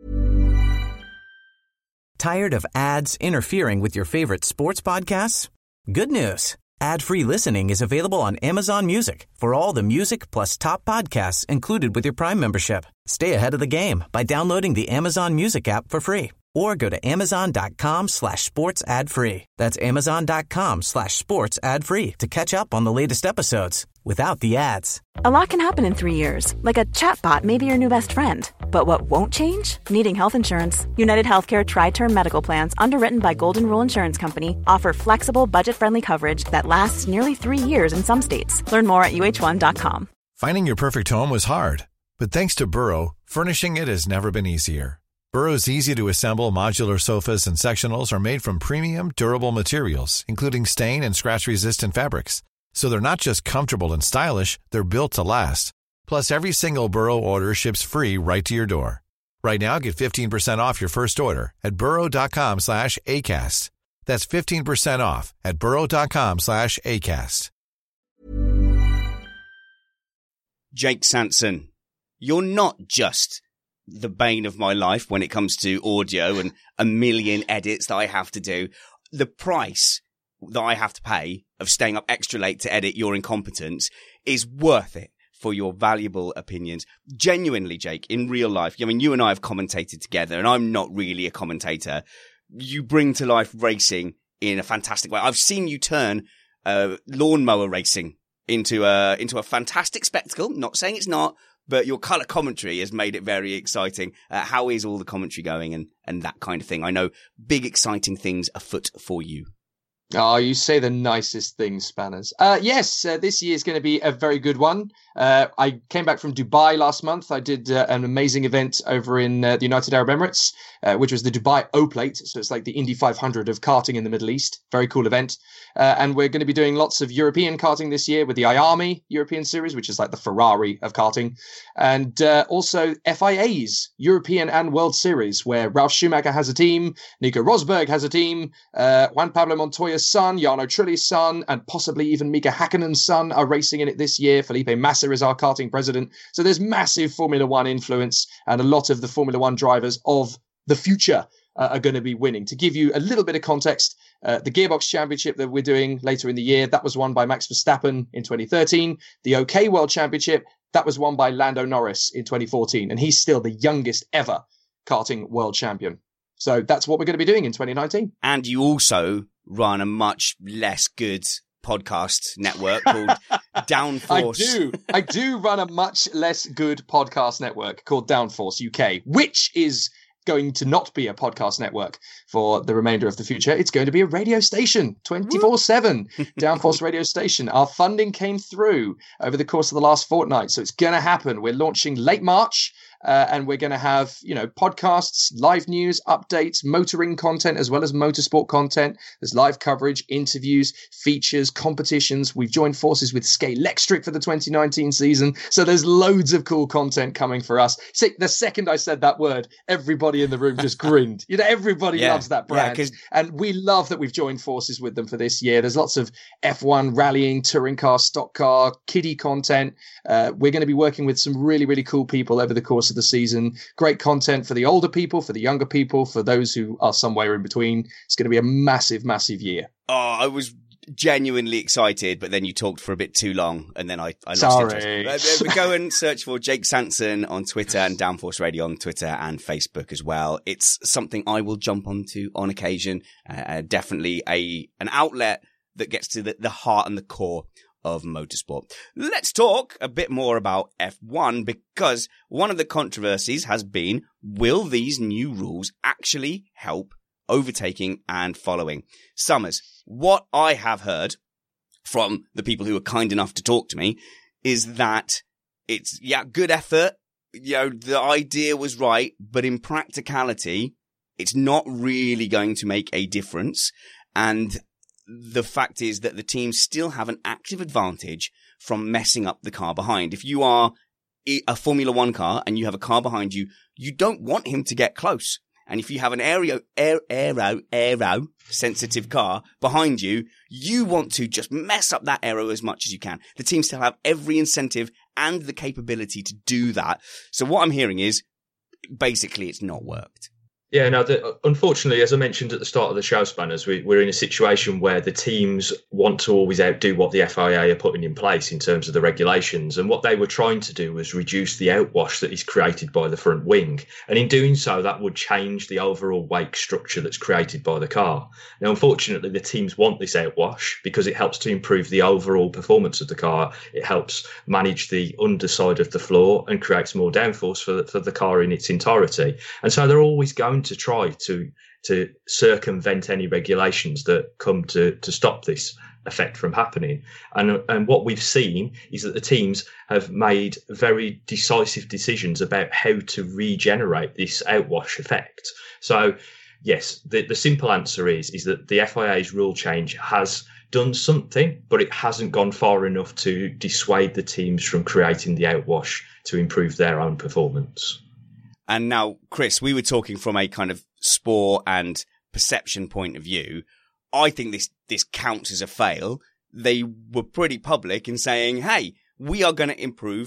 Tired of ads interfering with your favorite sports podcasts? Good news. Ad-free listening is available on Amazon Music for all the music plus top podcasts included with your Prime membership. Stay ahead of the game by downloading the Amazon Music app for free, or go to amazon.com slash sports ad free. That's amazon.com slash sports ad free to catch up on the latest episodes without the ads. A lot can happen in three years, like a chatbot may be your new best friend. But what won't change? Needing health insurance. United Healthcare Tri-Term Medical Plans, underwritten by Golden Rule Insurance Company, offer flexible, budget-friendly coverage that lasts nearly three years in some states. Learn more at U H one dot com. Finding your perfect home was hard, but thanks to Burrow, furnishing it has never been easier. Burrow's easy-to-assemble modular sofas and sectionals are made from premium, durable materials, including stain and scratch-resistant fabrics. So they're not just comfortable and stylish, they're built to last. Plus, every single Burrow order ships free right to your door. Right now, get fifteen percent off your first order at burrow.com slash ACAST. That's fifteen percent off at burrow.com slash ACAST. Jake Sanson, you're not just the bane of my life when it comes to audio and a million edits that I have to do. The price that I have to pay of staying up extra late to edit your incompetence is worth it for your valuable opinions. Genuinely, Jake, in real life, I mean, you and I have commentated together, and I'm not really a commentator. You bring to life racing in a fantastic way. I've seen you turn uh, lawnmower racing into a, into a fantastic spectacle. Not saying it's not, but your colour commentary has made it very exciting. Uh, how is all the commentary going and, and that kind of thing? I know big, exciting things afoot for you. Oh, you say the nicest things, Spanners. Uh, yes, uh, this year is going to be a very good one. Uh, I came back from Dubai last month. I did uh, an amazing event over in uh, the United Arab Emirates, uh, which was the Dubai O-Plate. So it's like the Indy five hundred of karting in the Middle East. Very cool event. Uh, and we're going to be doing lots of European karting this year with the I A M E European Series, which is like the Ferrari of karting. And uh, also F I A's European and World Series, where Ralf Schumacher has a team, Nico Rosberg has a team, uh, Juan Pablo Montoya's son, Jarno Trulli's son, and possibly even Mika Häkkinen's son are racing in it this year. Felipe Massa is our karting president. So there's massive Formula One influence, and a lot of the Formula One drivers of the future uh, are going to be winning. To give you a little bit of context, uh, the Gearbox Championship that we're doing later in the year, that was won by Max Verstappen in twenty thirteen. The OK World Championship, that was won by Lando Norris in twenty fourteen, and he's still the youngest ever karting world champion. So that's what we're going to be doing in twenty nineteen. And you also run a much less good podcast network called Downforce. I do. I do run a much less good podcast network called Downforce U K, which is going to not be a podcast network for the remainder of the future. It's going to be a radio station, twenty-four seven. Downforce radio station. Our funding came through over the course of the last fortnight, so it's going to happen. We're launching late March. Uh, and we're going to have, you know, podcasts, live news, updates, motoring content, as well as motorsport content. There's live coverage, interviews, features, competitions. We've joined forces with Scalextric for the twenty nineteen season. So there's loads of cool content coming for us. See, the second I said that word, everybody in the room just grinned. You know, everybody yeah. loves that brand. Yeah, and we love that we've joined forces with them for this year. There's lots of F one rallying, touring car, stock car, kiddie content. Uh, we're going to be working with some really, really cool people over the course of the season. Great content for the older people, for the younger people, for those who are somewhere in between. It's going to be a massive, massive year. Oh, I was genuinely excited, but then you talked for a bit too long, and then I, I lost Sorry. interest. Uh, go and search for Jake Sanson on Twitter and Downforce Radio on Twitter and Facebook as well. It's something I will jump onto on occasion. Uh, definitely a an outlet that gets to the, the heart and the core of motorsport. Let's talk a bit more about F one, because one of the controversies has been, will these new rules actually help overtaking and following? Summers, what I have heard from the people who are kind enough to talk to me is that it's, yeah, good effort. You know, the idea was right, but in practicality, it's not really going to make a difference. And the fact is that the teams still have an active advantage from messing up the car behind. If you are a Formula One car and you have a car behind you, you don't want him to get close. And if you have an aero, aero, aero, aero sensitive car behind you, you want to just mess up that aero as much as you can. The teams still have every incentive and the capability to do that. So what I'm hearing is basically it's not worked. Yeah, no, the, unfortunately, as I mentioned at the start of the show, Spanners, we, we're in a situation where the teams want to always outdo what the F I A are putting in place in terms of the regulations. And what they were trying to do was reduce the outwash that is created by the front wing. And in doing so, that would change the overall wake structure that's created by the car. Now, unfortunately, the teams want this outwash because it helps to improve the overall performance of the car. It helps manage the underside of the floor and creates more downforce for the, for the car in its entirety. And so they're always going to try to to circumvent any regulations that come to to stop this effect from happening. And and what we've seen is that the teams have made very decisive decisions about how to regenerate this outwash effect. So yes, the, the simple answer is is that the F I A's rule change has done something, but it hasn't gone far enough to dissuade the teams from creating the outwash to improve their own performance. And now, Chris, we were talking from a kind of sport and perception point of view. I think this this counts as a fail. They were pretty public in saying, hey, we are going to improve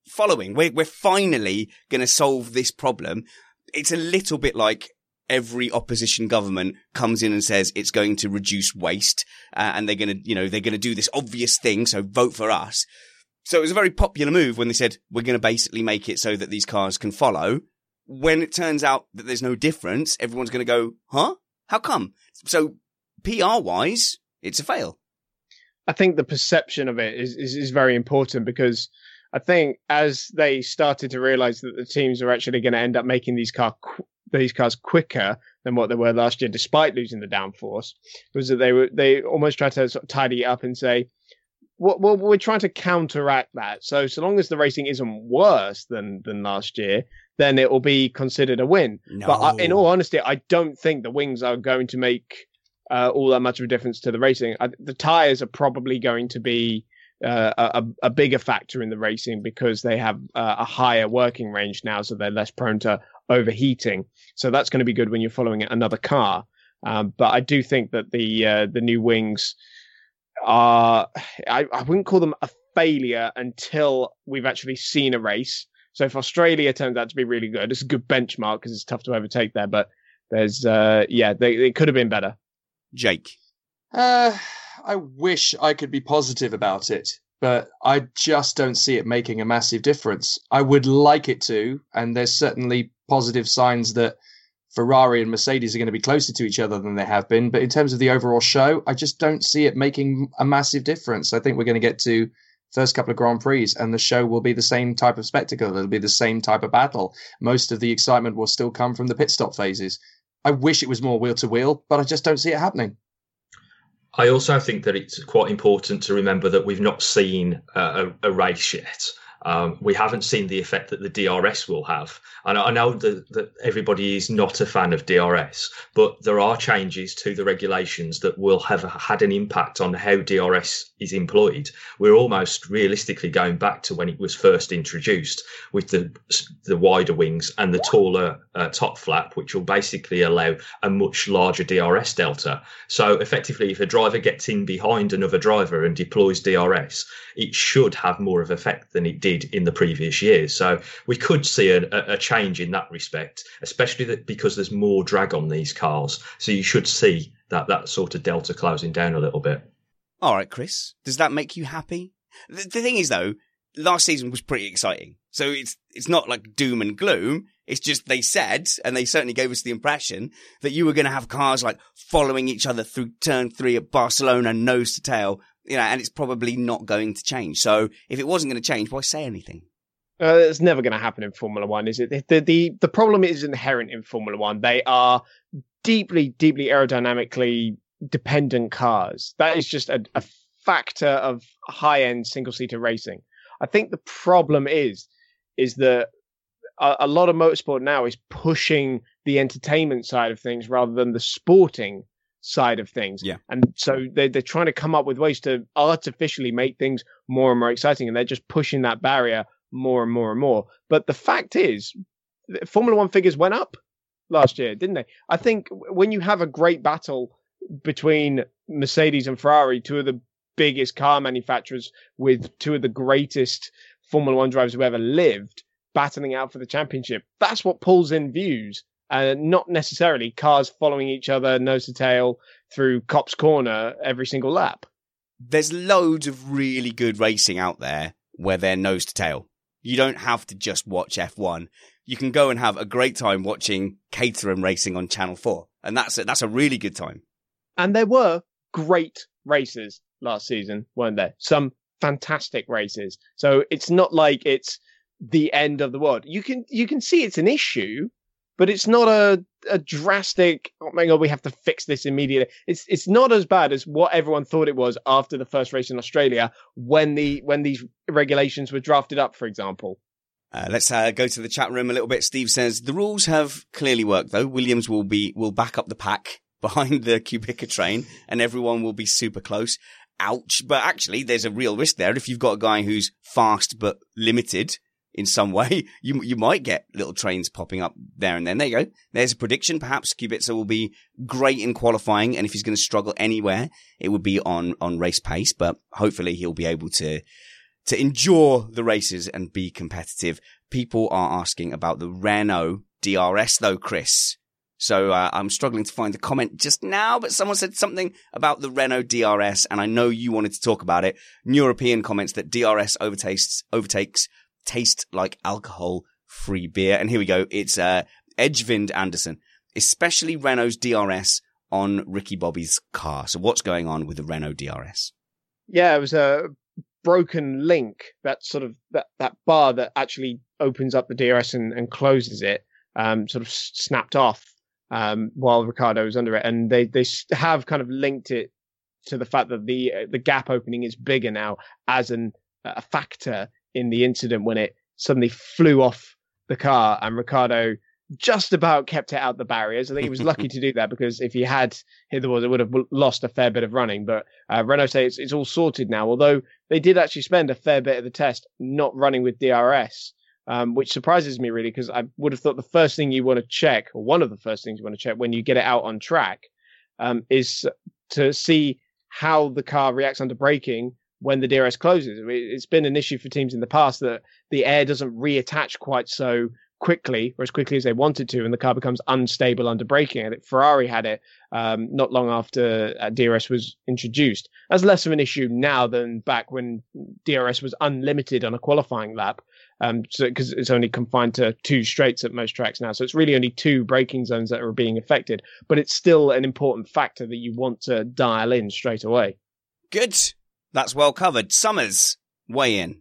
following. We're, we're finally going to solve this problem. It's a little bit like every opposition government comes in and says it's going to reduce waste, uh, and they're going to, you know, they're going to do this obvious thing. So vote for us. So it was a very popular move when they said, we're going to basically make it so that these cars can follow. When it turns out that there's no difference, everyone's going to go, huh? How come? So P R wise, it's a fail. I think the perception of it is, is, is very important, because I think as they started to realize that the teams are actually going to end up making these car qu- these cars quicker than what they were last year, despite losing the downforce, was that they were they almost tried to sort of tidy it up and say, well, well, we're trying to counteract that. So so long as the racing isn't worse than than last year, then it will be considered a win. No. But I, in all honesty, I don't think the wings are going to make uh, all that much of a difference to the racing. I, the tires are probably going to be uh, a, a bigger factor in the racing, because they have uh, a higher working range now, so they're less prone to overheating. So that's going to be good when you're following another car. Um, but I do think that the uh, the new wings are, I, I wouldn't call them a failure until we've actually seen a race. So if Australia turns out to be really good, it's a good benchmark because it's tough to overtake there. But there's, uh, yeah, they, they could have been better. Jake? Uh, I wish I could be positive about it, but I just don't see it making a massive difference. I would like it to, and there's certainly positive signs that Ferrari and Mercedes are going to be closer to each other than they have been. But in terms of the overall show, I just don't see it making a massive difference. I think we're going to get to first couple of Grand Prix and the show will be the same type of spectacle. It'll be the same type of battle. Most of the excitement will still come from the pit stop phases. I wish it was more wheel to wheel, but I just don't see it happening. I also think that it's quite important to remember that we've not seen uh, a, a race yet. Um, we haven't seen the effect that the D R S will have. And I know that, that everybody is not a fan of D R S, but there are changes to the regulations that will have had an impact on how D R S is employed. We're almost realistically going back to when it was first introduced, with the the wider wings and the taller uh, top flap, which will basically allow a much larger D R S delta. So effectively, if a driver gets in behind another driver and deploys D R S, it should have more of an effect than it did in the previous years. So we could see a, a change in that respect, especially that because there's more drag on these cars. So you should see that that sort of delta closing down a little bit. All right, Chris, does that make you happy? The, the thing is, though, last season was pretty exciting. So it's it's not like doom and gloom. It's just they said, and they certainly gave us the impression, that you were going to have cars like following each other through turn three at Barcelona, nose to tail. You know, and it's probably not going to change. So if it wasn't going to change, why say anything? Uh, it's never going to happen in Formula One, is it? The, the the problem is inherent in Formula One. They are deeply, deeply aerodynamically dependent cars. That is just a, a factor of high-end single-seater racing. I think the problem is, is that a, a lot of motorsport now is pushing the entertainment side of things rather than the sporting side of things. Yeah. And so they're, they're trying to come up with ways to artificially make things more and more exciting, and they're just pushing that barrier more and more and more. But the fact is, Formula One figures went up last year, didn't they? I think when you have a great battle between Mercedes and Ferrari, two of the biggest car manufacturers with two of the greatest Formula One drivers who ever lived, battling out for the championship, that's what pulls in views. And uh, not necessarily cars following each other nose to tail through Copse Corner every single lap. There's loads of really good racing out there where they're nose to tail. You don't have to just watch F one. You can go and have a great time watching Caterham racing on Channel four. And that's a, that's a really good time. And there were great races last season, weren't there? Some fantastic races. So it's not like it's the end of the world. You can you can see it's an issue, but it's not a, a drastic, oh my God, we have to fix this immediately. It's it's not as bad as what everyone thought it was after the first race in Australia when the when these regulations were drafted up, for example. Uh, let's uh, go to the chat room a little bit. Steve says, the rules have clearly worked, though. Williams will be will back up the pack behind the Kubica train, and everyone will be super close. Ouch. But actually, there's a real risk there. If you've got a guy who's fast but limited in some way, you you might get little trains popping up there and then. There you go. There's a prediction. Perhaps Kubica will be great in qualifying, and if he's going to struggle anywhere, it would be on, on race pace, but hopefully he'll be able to to endure the races and be competitive. People are asking about the Renault D R S though, Chris. So uh, I'm struggling to find the comment just now, but someone said something about the Renault D R S, and I know you wanted to talk about it. European comments that D R S overtastes, overtakes taste like alcohol-free beer. And here we go. It's uh, Edgevind Anderson, especially Renault's D R S on Ricky Bobby's car. So what's going on with the Renault D R S? Yeah, it was a broken link, that sort of that, that bar that actually opens up the D R S and, and closes it, um, sort of snapped off. Um, while Ricciardo was under it, and they they have kind of linked it to the fact that the the gap opening is bigger now as an a factor in the incident when it suddenly flew off the car, and Ricciardo just about kept it out the barriers. I think he was lucky to do that, because if he had hit the walls, it would have lost a fair bit of running. But uh, Renault say it's, it's all sorted now, although they did actually spend a fair bit of the test not running with D R S. Um, which surprises me really, because I would have thought the first thing you want to check, or one of the first things you want to check when you get it out on track, um, is to see how the car reacts under braking when the D R S closes. It's been an issue for teams in the past that the air doesn't reattach quite so quickly, or as quickly as they wanted to, and the car becomes unstable under braking. And Ferrari had it um, not long after uh, D R S was introduced. That's less of an issue now than back when D R S was unlimited on a qualifying lap. Um, so because it's only confined to two straights at most tracks now, so it's really only two braking zones that are being affected. But it's still an important factor that you want to dial in straight away. Good, that's well covered. Summers, weigh in.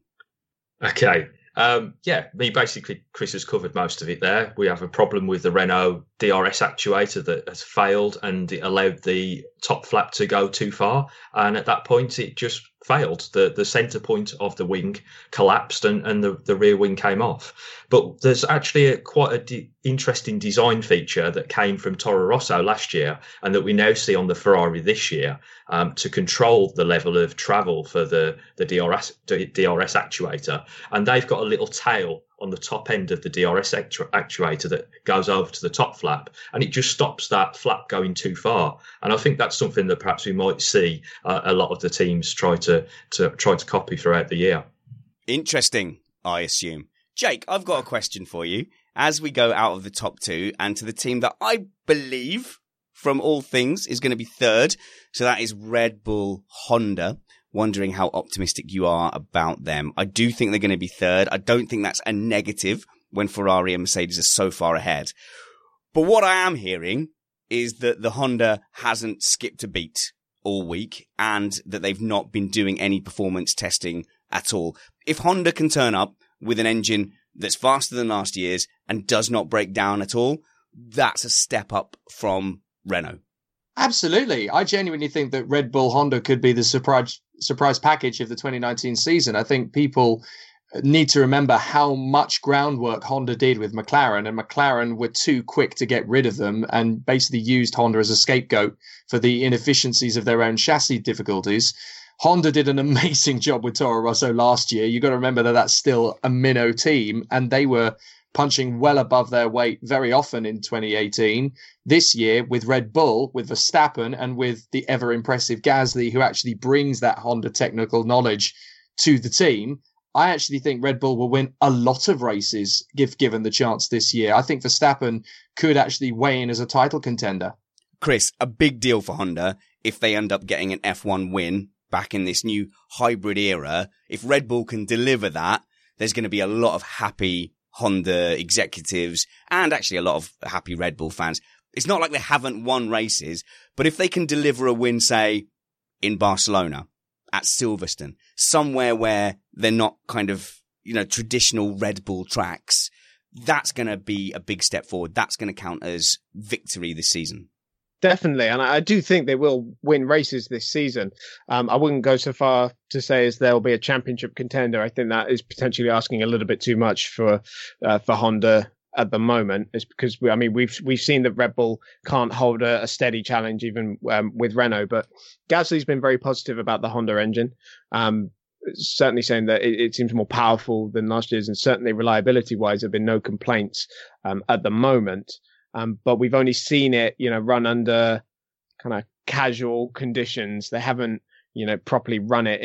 Okay. Um, yeah, me basically, Chris has covered most of it there. We have a problem with the Renault D R S actuator that has failed, and it allowed the top flap to go too far. And at that point, it just failed. The the centre point of the wing collapsed, and, and the, the rear wing came off. But there's actually a, quite an de- interesting design feature that came from Toro Rosso last year, and that we now see on the Ferrari this year, um, to control the level of travel for the, the D R S, D R S actuator. And they've got a little tail on the top end of the D R S actu- actuator that goes over to the top flap, and it just stops that flap going too far. And I think that's something that perhaps we might see uh, a lot of the teams try to, to try to copy throughout the year. Interesting, I assume. Jake, I've got a question for you as we go out of the top two and to the team that I believe, from all things, is going to be third. So that is Red Bull Honda. Wondering how optimistic you are about them. I do think they're going to be third. I don't think that's a negative when Ferrari and Mercedes are so far ahead. But what I am hearing is that the Honda hasn't skipped a beat all week, and that they've not been doing any performance testing at all. If Honda can turn up with an engine that's faster than last year's and does not break down at all, that's a step up from Renault. Absolutely. I genuinely think that Red Bull Honda could be the surprise surprise package of the twenty nineteen season. I think people need to remember how much groundwork Honda did with McLaren, and McLaren were too quick to get rid of them and basically used Honda as a scapegoat for the inefficiencies of their own chassis difficulties. Honda did an amazing job with Toro Rosso last year. You've got to remember that that's still a minnow team, and they were punching well above their weight very often in twenty eighteen. This year, with Red Bull, with Verstappen, and with the ever-impressive Gasly, who actually brings that Honda technical knowledge to the team, I actually think Red Bull will win a lot of races if given the chance this year. I think Verstappen could actually weigh in as a title contender. Chris, a big deal for Honda if they end up getting an F one win back in this new hybrid era. If Red Bull can deliver that, there's going to be a lot of happy Honda executives and actually a lot of happy Red Bull fans. It's not like they haven't won races, but if they can deliver a win, say, in Barcelona, at Silverstone, somewhere where they're not kind of, you know, traditional Red Bull tracks, that's going to be a big step forward. That's going to count as victory this season. Definitely. And I do think they will win races this season. Um, I wouldn't go so far to say as they'll be a championship contender. I think that is potentially asking a little bit too much for uh, for Honda at the moment. It's because, we, I mean, we've we've seen that Red Bull can't hold a, a steady challenge even um, with Renault. But Gasly's been very positive about the Honda engine. Um, certainly saying that it, it seems more powerful than last year's, and certainly reliability-wise, there have been no complaints um, at the moment. Um, but we've only seen it, you know, run under kind of casual conditions. They haven't, you know, properly run it in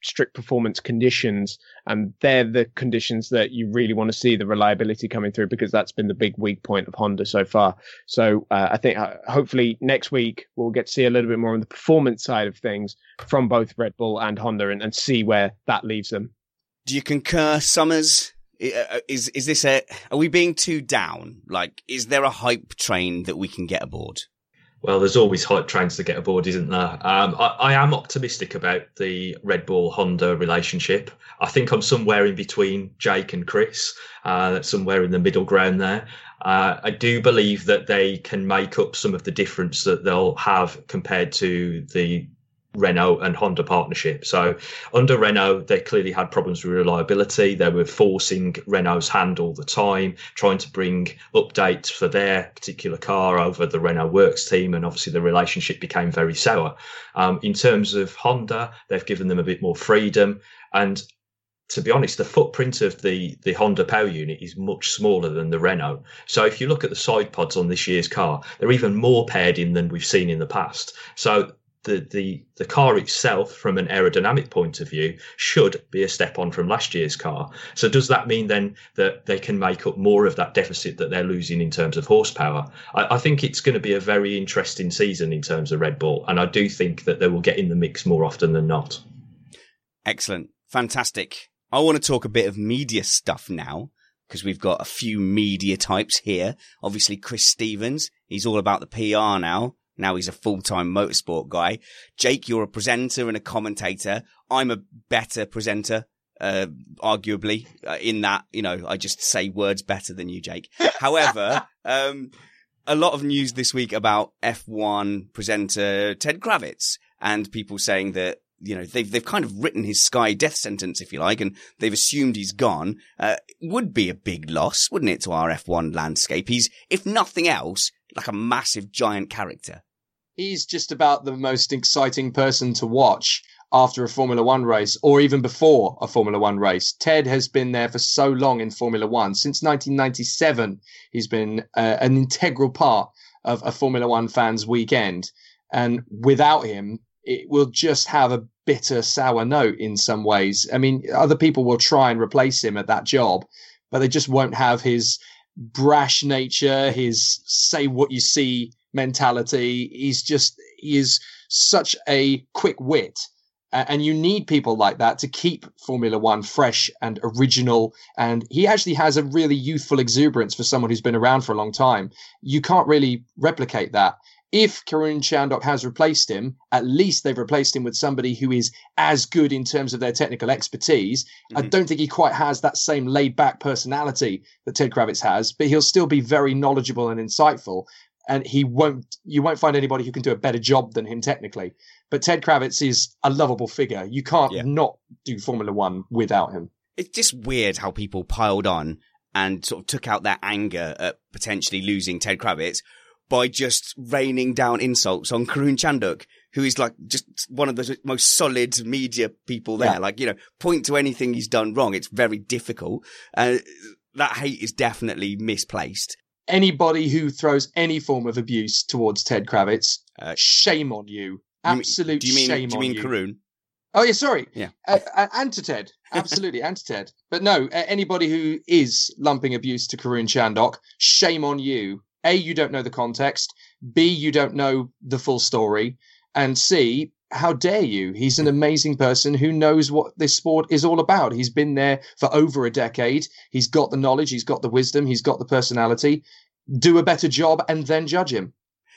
strict performance conditions, and they're the conditions that you really want to see the reliability coming through, because that's been the big weak point of Honda so far. So uh, I think uh, hopefully next week we'll get to see a little bit more on the performance side of things from both Red Bull and Honda, and, and see where that leaves them. Do you concur, Summers? Is is this a, are we being too down? Like, is there a hype train that we can get aboard? Well, there's always hype trains to get aboard, isn't there? Um, I, I am optimistic about the Red Bull-Honda relationship. I think I'm somewhere in between Jake and Chris, uh, somewhere in the middle ground there. Uh, I do believe that they can make up some of the difference that they'll have compared to the Renault and Honda partnership. So under Renault, they clearly had problems with reliability. They were forcing Renault's hand all the time, trying to bring updates for their particular car over the Renault Works team, and obviously the relationship became very sour. Um, in terms of Honda, they've given them a bit more freedom, and to be honest, the footprint of the, the Honda power unit is much smaller than the Renault. So if you look at the side pods on this year's car, they're even more paired in than we've seen in the past. So The, the the car itself, from an aerodynamic point of view, should be a step on from last year's car. So does that mean then that they can make up more of that deficit that they're losing in terms of horsepower? I, I think it's going to be a very interesting season in terms of Red Bull, and I do think that they will get in the mix more often than not. Excellent. Fantastic. I want to talk a bit of media stuff now, because we've got a few media types here. Obviously, Chris Stevens, he's all about the P R now. Now he's a full-time motorsport guy. Jake, you're a presenter and a commentator. I'm a better presenter, uh, arguably, uh, in that, you know, I just say words better than you, Jake. However, um, a lot of news this week about F one presenter Ted Kravitz, and people saying that, you know, they've, they've kind of written his Sky death sentence, if you like, and they've assumed he's gone. Uh, would be a big loss, wouldn't it, to our F one landscape? He's, if nothing else, like a massive giant character. He's just about the most exciting person to watch after a Formula One race, or even before a Formula One race. Ted has been there for so long in Formula One. Since nineteen ninety-seven, he's been uh, an integral part of a Formula One fan's weekend. And without him, it will just have a bitter, sour note in some ways. I mean, other people will try and replace him at that job, but they just won't have his brash nature, his say what you see mentality. He's just, he is such a quick wit. And you need people like that to keep Formula One fresh and original. And he actually has a really youthful exuberance for someone who's been around for a long time. You can't really replicate that. If Karun Chandhok has replaced him, at least they've replaced him with somebody who is as good in terms of their technical expertise. Mm-hmm. I don't think he quite has that same laid-back personality that Ted Kravitz has, but he'll still be very knowledgeable and insightful. And he won't, you won't find anybody who can do a better job than him technically. But Ted Kravitz is a lovable figure. You can't yeah. not do Formula One without him. It's just weird how people piled on and sort of took out their anger at potentially losing Ted Kravitz by just raining down insults on Karun Chandhok, who is like just one of the most solid media people there. Yeah. Like, you know, point to anything he's done wrong. It's very difficult. Uh, that hate is definitely misplaced. Anybody who throws any form of abuse towards Ted Kravitz, uh, shame on you. Absolute do you mean, shame do you on mean you. Karun? Oh, yeah, sorry. Yeah. Uh, uh, and to Ted. Absolutely, and to Ted. But no, uh, anybody who is lumping abuse to Karun Chandhok, shame on you. A, you don't know the context. B, you don't know the full story. And C, how dare you? He's an amazing person who knows what this sport is all about. He's been there for over a decade. He's got the knowledge. He's got the wisdom. He's got the personality. Do a better job and then judge him.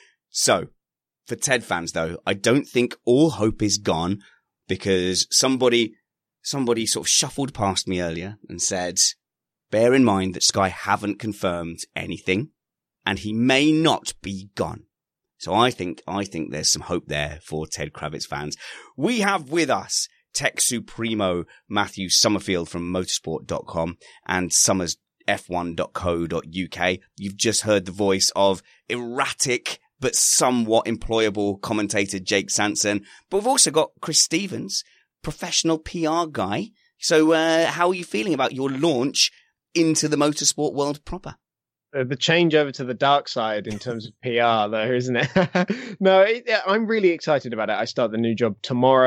So, for Ted fans, though, I don't think all hope is gone, because somebody, somebody sort of shuffled past me earlier and said, bear in mind that Sky haven't confirmed anything, and he may not be gone. So I think, I think there's some hope there for Ted Kravitz fans. We have with us Tech Supremo Matthew Summerfield from motorsport dot com and Summers F one dot co dot U K. You've just heard the voice of erratic but somewhat employable commentator Jake Sanson. But we've also got Chris Stevens, professional P R guy. So uh, how are you feeling about your launch into the motorsport world proper? Uh, the change over to the dark side in terms of P R, though, isn't it? No, it, I'm really excited about it. I start the new job tomorrow.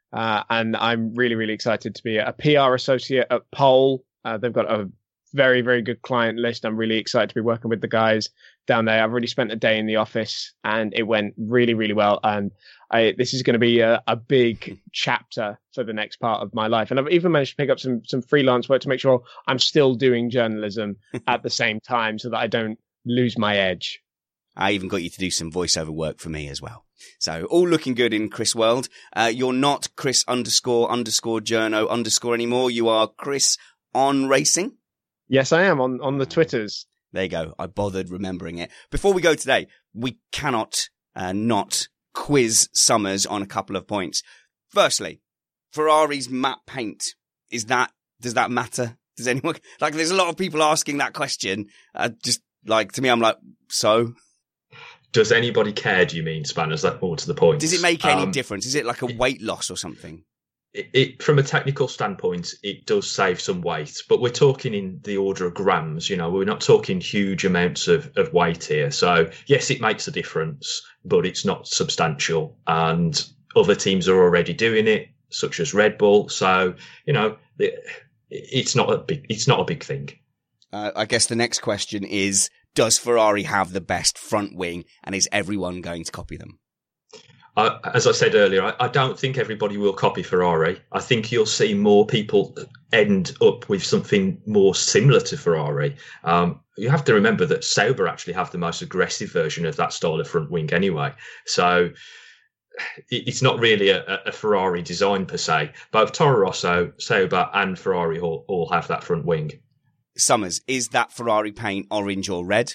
Uh, and I'm really, really excited to be a P R associate at Pole. Uh, they've got a very, very good client list. I'm really excited to be working with the guys down there. I've already spent a day in the office and it went really, really well. And I, this is going to be a, a big chapter for the next part of my life. And I've even managed to pick up some some freelance work to make sure I'm still doing journalism at the same time so that I don't lose my edge. I even got you to do some voiceover work for me as well. So all looking good in Chris world. Uh, you're not Chris underscore underscore journo underscore anymore. You are Chris on Racing. Yes, I am on, on the Twitters. There you go. I bothered remembering it. Before we go today, we cannot uh, not quiz Summers on a couple of points. Firstly, Ferrari's matte paint. Is that, does that matter? Does anyone, like, there's a lot of people asking that question. Uh, just like, to me, I'm like, so? Does anybody care, do you mean, Spanners? That more to the point. Does it make any um, difference? Is it like a weight loss or something? It, it, from a technical standpoint, it does save some weight, but we're talking in the order of grams. You know, we're not talking huge amounts of, of weight here. So yes, it makes a difference, but it's not substantial. And other teams are already doing it, such as Red Bull. So, you know, it, it's not a big, it's not a big thing. Uh, I guess the next question is, does Ferrari have the best front wing, and is everyone going to copy them? Uh, as I said earlier, I, I don't think everybody will copy Ferrari. I think you'll see more people end up with something more similar to Ferrari. Um, you have to remember that Sauber actually have the most aggressive version of that style of front wing anyway. So it, it's not really a, a Ferrari design per se. Both Toro Rosso, Sauber and Ferrari all, all have that front wing. Summers, is that Ferrari paint orange or red?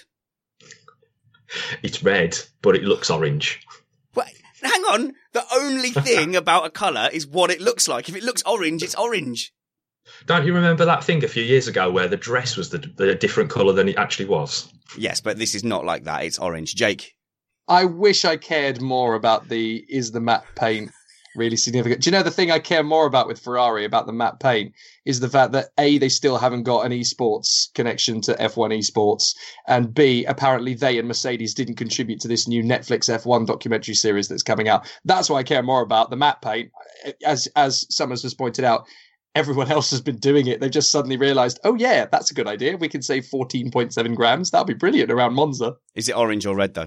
It's red, but it looks orange. What? Hang on. The only thing about a colour is what it looks like. If it looks orange, it's orange. Don't you remember that thing a few years ago where the dress was the, the different colour than it actually was? Yes, but this is not like that. It's orange. Jake? I wish I cared more about the, is the matte paint really significant? Do you know the thing I care more about with Ferrari, about the matte paint, is the fact that A, they still haven't got an esports connection to F one esports, and B, apparently they and Mercedes didn't contribute to this new Netflix F one documentary series that's coming out. That's what I care more about. The matte paint, as as Summers has pointed out, everyone else has been doing it. They've just suddenly realised, oh yeah, that's a good idea. We can save fourteen point seven grams. That'll be brilliant around Monza. Is it orange or red though?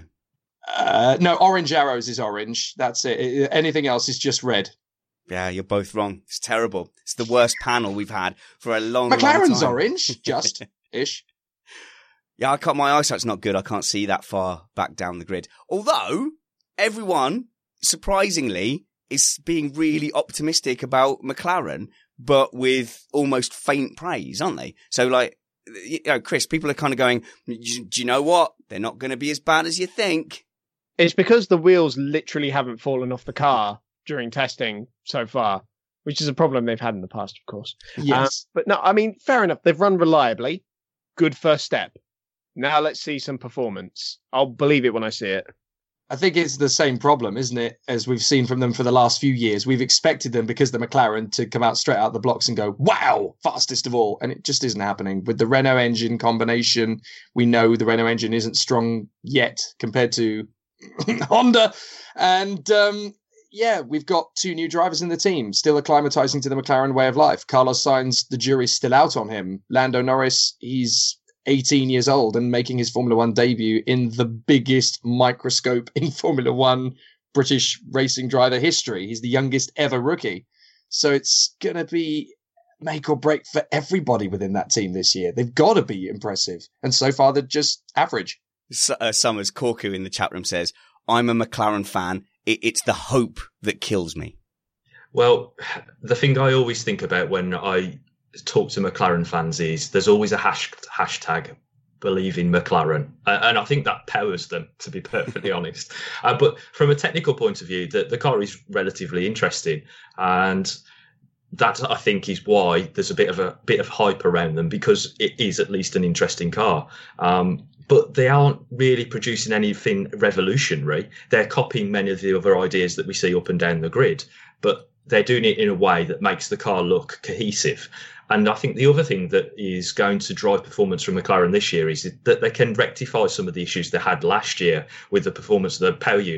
Uh, no, orange arrows is orange. That's it. Anything else is just red. Yeah, you're both wrong. It's terrible. It's the worst panel we've had for a long, McLaren's long time. orange, just ish. Yeah, I can't, my eyesight's not good. I can't see that far back down the grid. Although everyone, surprisingly, is being really optimistic about McLaren, but with almost faint praise, aren't they? So, like, you know, Chris, people are kind of going, do you know what? They're not going to be as bad as you think. It's because the wheels literally haven't fallen off the car during testing so far, which is a problem they've had in the past, of course. Yes. Uh, but no, I mean, fair enough. They've run reliably. Good first step. Now let's see some performance. I'll believe it when I see it. I think it's the same problem, isn't it? As we've seen from them for the last few years. We've expected them, because they're McLaren, to come out straight out the blocks and go, wow, fastest of all. And it just isn't happening. With the Renault engine combination, we know the Renault engine isn't strong yet compared to Honda. And um, yeah, we've got two new drivers in the team, still acclimatizing to the McLaren way of life. Carlos Sainz, the jury's still out on him. Lando Norris, he's eighteen years old and making his Formula One debut in the biggest microscope in Formula One British racing driver history. He's the youngest ever rookie. So it's going to be make or break for everybody within that team this year. They've got to be impressive. And so far, they're just average. Uh, Summers Corku in the chat room says, I'm a McLaren fan. It, it's the hope that kills me. Well, the thing I always think about when I talk to McLaren fans is there's always a hash, hashtag believe in McLaren. Uh, and I think that powers them, to be perfectly honest. Uh, but from a technical point of view, the, the car is relatively interesting. And that, I think, is why there's a bit of a bit of hype around them, because it is at least an interesting car. Um, but they aren't really producing anything revolutionary. They're copying many of the other ideas that we see up and down the grid, but they're doing it in a way that makes the car look cohesive. And I think the other thing that is going to drive performance from McLaren this year is that they can rectify some of the issues they had last year with the performance of the power unit.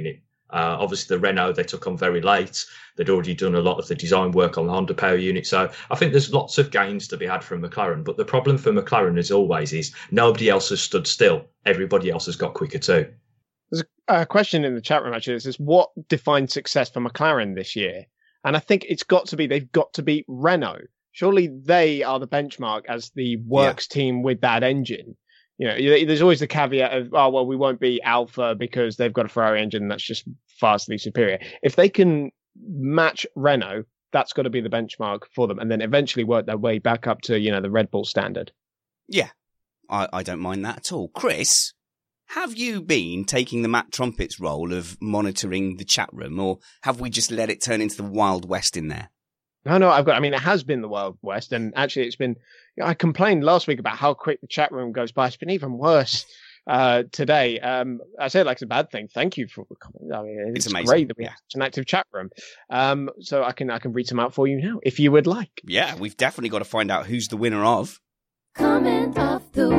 Uh, obviously, the Renault they took on very late. They'd already done a lot of the design work on the Honda power unit. So I think there's lots of gains to be had from McLaren. But the problem for McLaren, as always, is nobody else has stood still. Everybody else has got quicker too. There's a question in the chat room, actually. It says, what defines success for McLaren this year? And I think it's got to be, they've got to beat Renault. Surely they are the benchmark as the works yeah. team with that engine. You know, there's always the caveat of, oh, well, we won't be Alpha because they've got a Ferrari engine that's just vastly superior. If they can match Renault, that's got to be the benchmark for them, and then eventually work their way back up to, you know, the Red Bull standard. Yeah, I, I don't mind that at all. Chris, have you been taking the Matt Trumpets role of monitoring the chat room, or have we just let it turn into the Wild West in there? No, no, I've got, I mean, it has been the Wild West, and actually it's been, you know, I complained last week about how quick the chat room goes by. It's been even worse uh, today. Um, I say it like it's a bad thing. Thank you for coming. I mean, it's, it's amazing. Great that we yeah. have such an active chat room. Um, so I can, I can read some out for you now, if you would like. Yeah, we've definitely got to find out who's the winner of Comment of the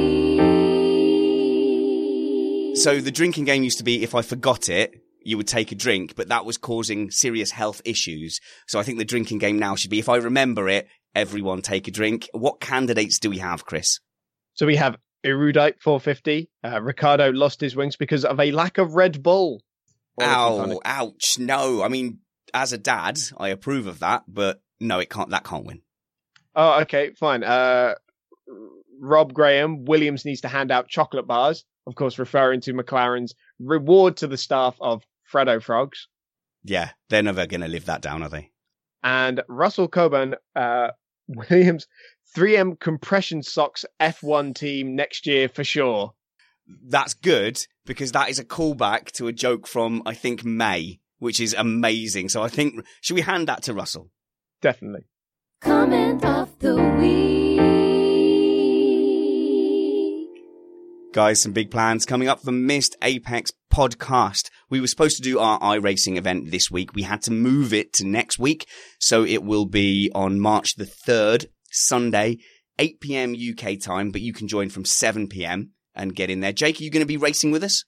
Week. So the drinking game used to be, if I forgot it, you would take a drink, but that was causing serious health issues. So I think the drinking game now should be, if I remember it, everyone take a drink. What candidates do we have, Chris? So we have Erudite four fifty. Uh, Ricardo lost his wings because of a lack of Red Bull. Ow, ouch. No, I mean, as a dad, I approve of that, but no, it can't, that can't win. Oh, okay, fine. Uh, Rob Graham, Williams needs to hand out chocolate bars. Of course, referring to McLaren's reward to the staff of Freddo Frogs. Yeah, they're never going to live that down, are they? And Russell Coburn, uh, Williams, three M compression socks F one team next year for sure. That's good, because that is a callback to a joke from, I think, May, which is amazing. So I think, should we hand that to Russell? Definitely. Comment of the Week. Guys, some big plans coming up for Missed Apex podcast. We were supposed to do our iRacing event this week. We had to move it to next week. So it will be on March the third, Sunday, eight p.m. U K time, but you can join from seven p.m. and get in there. Jake, are you going to be racing with us?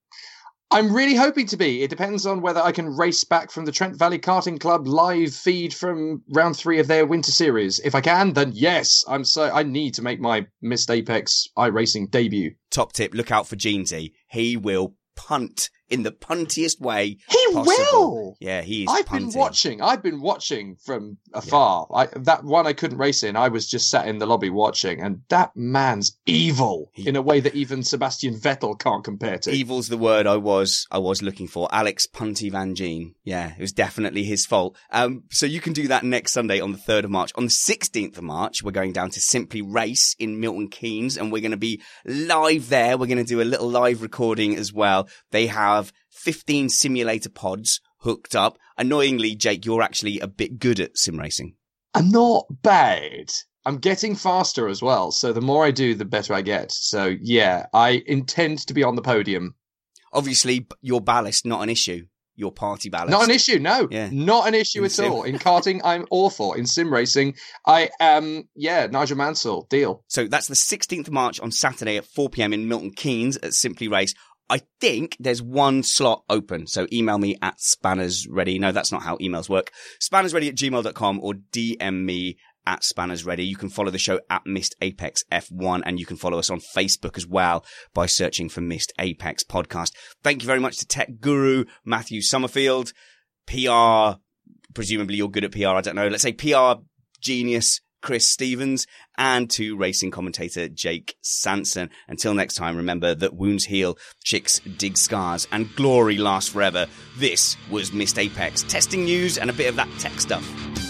I'm really hoping to be. It depends on whether I can race back from the Trent Valley Karting Club live feed from round three of their winter series. If I can, then yes, I'm so I need to make my Missed Apex iRacing debut. Top tip, look out for Jeansy. He will punt in the puntiest way He possible. will! Yeah, he is I've punting. been watching. I've been watching from afar. Yeah. I, that one I couldn't race in, I was just sat in the lobby watching, and that man's evil he, in a way that even Sebastian Vettel can't compare to. Evil's the word I was I was looking for. Alex Punty Van Geen. Yeah, it was definitely his fault. Um, so you can do that next Sunday on the third of March. On the sixteenth of March, we're going down to Simply Race in Milton Keynes, and we're going to be live there. We're going to do a little live recording as well. They have fifteen simulator pods hooked up. Annoyingly, Jake, you're actually a bit good at sim racing. I'm not bad. I'm getting faster as well. So the more I do, the better I get. So yeah, I intend to be on the podium. Obviously, your ballast, not an issue. Your party ballast. Not an issue, no. Yeah. Not an issue In at sim- all. In karting, I'm awful. In sim racing, I am, yeah, Nigel Mansell. Deal. So that's the sixteenth of March on Saturday at four p.m. in Milton Keynes at Simply Race. I think there's one slot open, so email me at spannersready. No, that's not how emails work. spannersready at gmail dot com or D M me at spannersready. You can follow the show at Missed Apex F one, and you can follow us on Facebook as well by searching for Missed Apex Podcast. Thank you very much to Tech Guru Matthew Summerfield, P R, presumably you're good at P R, I don't know, let's say P R genius Chris Stevens, and to racing commentator Jake Sanson. Until next time, remember that wounds heal, chicks dig scars, and glory lasts forever. This was Missed Apex, testing news and a bit of that tech stuff.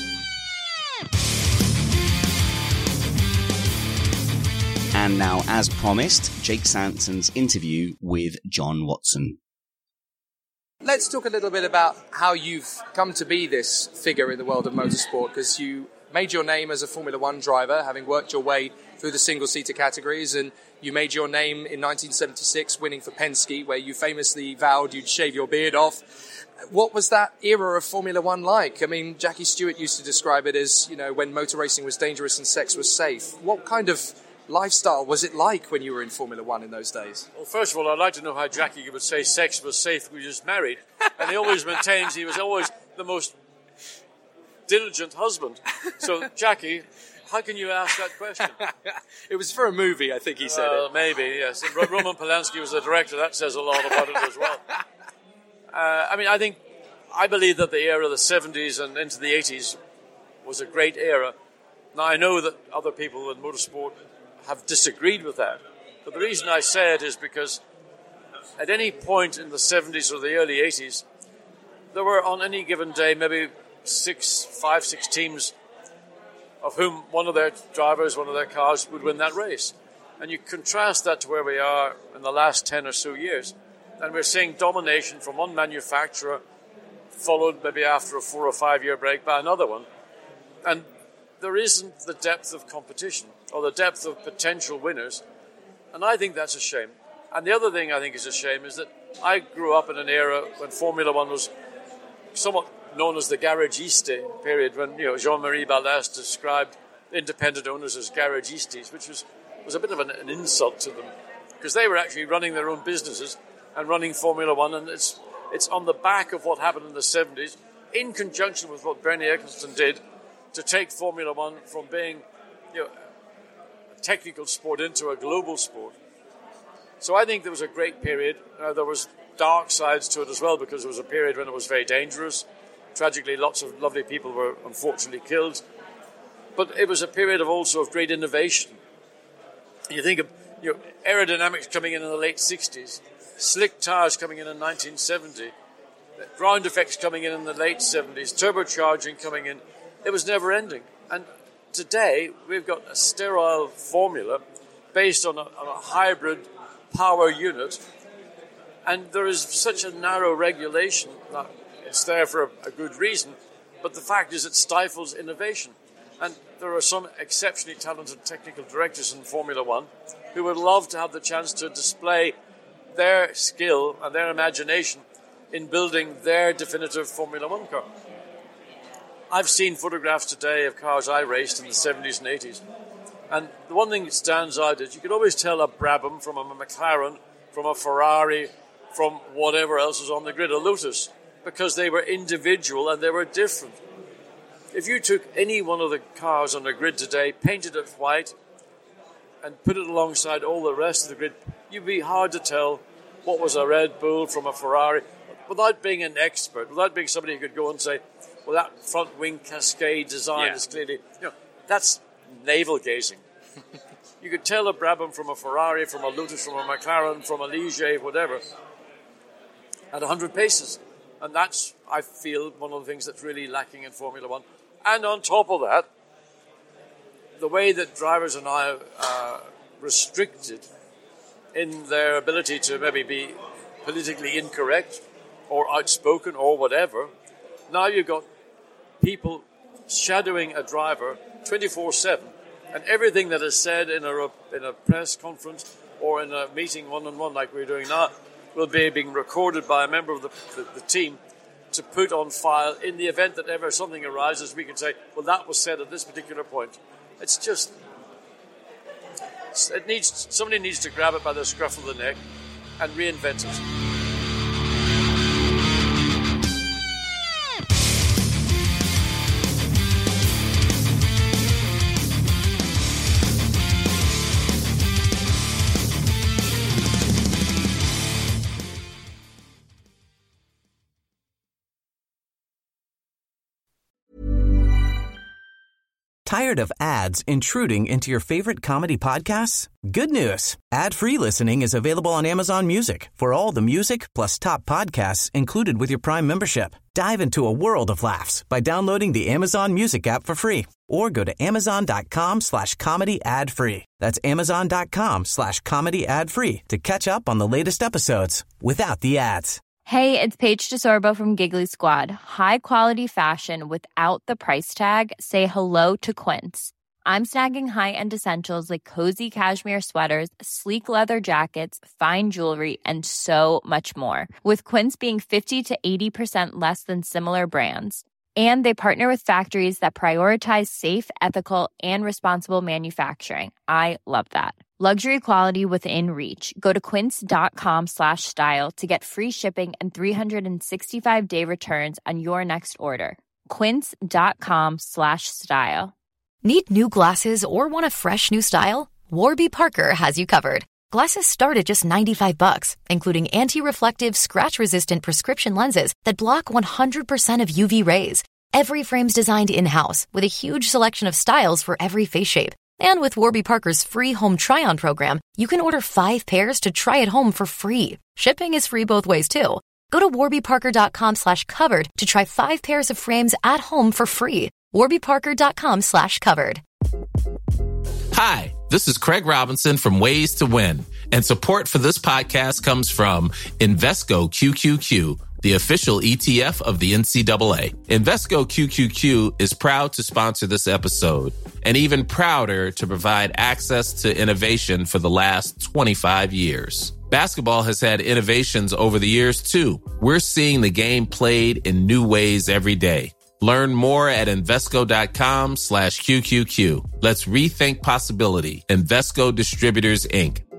And now, as promised, Jake Sanson's interview with John Watson. Let's talk a little bit about how you've come to be this figure in the world of motorsport, because you made your name as a Formula One driver, having worked your way through the single-seater categories, and you made your name in nineteen seventy-six winning for Penske, where you famously vowed you'd shave your beard off. What was that era of Formula One like? I mean, Jackie Stewart used to describe it as, you know, when motor racing was dangerous and sex was safe. What kind of lifestyle was it like when you were in Formula One in those days? Well, first of all, I'd like to know how Jackie would say sex was safe when we just married. And he always maintains he was always the most diligent husband. So, Jackie, how can you ask that question? It was for a movie, I think he said well, it. Maybe, yes. And Roman Polanski was the director. That says a lot about it as well. Uh, I mean, I think, I believe that the era of the seventies and into the eighties was a great era. Now, I know that other people in motorsport have disagreed with that. But the reason I say it is because at any point in the seventies or the early eighties, there were on any given day maybe six, five, six teams of whom one of their drivers, one of their cars would win that race. And you contrast that to where we are in the last ten or so years, and we're seeing domination from one manufacturer, followed maybe after a four or five year break by another one. And there isn't the depth of competition or the depth of potential winners. And I think that's a shame. And the other thing I think is a shame is that I grew up in an era when Formula One was somewhat known as the garagiste period, when, you know, Jean-Marie Ballas described independent owners as garagistes, which was, was a bit of an, an insult to them, because they were actually running their own businesses and running Formula One, and it's it's on the back of what happened in the seventies, in conjunction with what Bernie Ecclestone did to take Formula One from being, you know, a technical sport into a global sport. So I think there was a great period. Uh, there was dark sides to it as well, because there was a period when it was very dangerous. Tragically, lots of lovely people were unfortunately killed. But it was a period of also of great innovation. You think of, you know, aerodynamics coming in in the late sixties, slick tires coming in in nineteen seventy, ground effects coming in in the late seventies, turbocharging coming in. It was never ending. And today, we've got a sterile formula based on a, on a hybrid power unit, and there is such a narrow regulation. Now, it's there for a, a good reason, but the fact is it stifles innovation. And there are some exceptionally talented technical directors in Formula One who would love to have the chance to display their skill and their imagination in building their definitive Formula One car. I've seen photographs today of cars I raced in the seventies and eighties, and the one thing that stands out is you could always tell a Brabham from a McLaren, from a Ferrari, from whatever else is on the grid, a Lotus, because they were individual and they were different. If you took any one of the cars on the grid today, painted it white, and put it alongside all the rest of the grid, you'd be hard to tell what was a Red Bull from a Ferrari, without being an expert, without being somebody who could go and say, well, that front wing cascade design yeah. is clearly, you know, that's navel gazing. You could tell a Brabham from a Ferrari, from a Lotus, from a McLaren, from a Ligier, whatever, at one hundred paces. And that's, I feel, one of the things that's really lacking in Formula One. And on top of that, the way that drivers are now uh, restricted in their ability to maybe be politically incorrect or outspoken or whatever, now you've got people shadowing a driver twenty-four seven, and everything that is said in a, in a press conference or in a meeting one-on-one like we're doing now will be being recorded by a member of the, the, the team to put on file in the event that ever something arises. We can say, well, that was said at this particular point. It's just, it needs, somebody needs to grab it by the scruff of the neck and reinvent it. Tired of ads intruding into your favorite comedy podcasts? Good news. Ad-free listening is available on Amazon Music for all the music plus top podcasts included with your Prime membership. Dive into a world of laughs by downloading the Amazon Music app for free or go to amazon.com slash comedy ad free. That's amazon.com slash comedy ad free to catch up on the latest episodes without the ads. Hey, it's Paige DeSorbo from Giggly Squad. High quality fashion without the price tag. Say hello to Quince. I'm snagging high-end essentials like cozy cashmere sweaters, sleek leather jackets, fine jewelry, and so much more. With Quince being fifty to eighty percent less than similar brands. And they partner with factories that prioritize safe, ethical, and responsible manufacturing. I love that. Luxury quality within reach. Go to quince.com slash style to get free shipping and three sixty-five day returns on your next order. Quince.com slash style. Need new glasses or want a fresh new style? Warby Parker has you covered. Glasses start at just ninety-five bucks, including anti-reflective, scratch-resistant prescription lenses that block one hundred percent of U V rays. Every frame's designed in-house with a huge selection of styles for every face shape. And with Warby Parker's free home try-on program, you can order five pairs to try at home for free. Shipping is free both ways, too. Go to warbyparker.com slash covered to try five pairs of frames at home for free. warbyparker.com slash covered. Hi, this is Craig Robinson from Ways to Win, and support for this podcast comes from Invesco Q Q Q, the official E T F of the N C double A. Invesco Q Q Q is proud to sponsor this episode, and even prouder to provide access to innovation for the last twenty-five years. Basketball has had innovations over the years, too. We're seeing the game played in new ways every day. Learn more at Invesco.com slash QQQ. Let's rethink possibility. Invesco Distributors, Incorporated.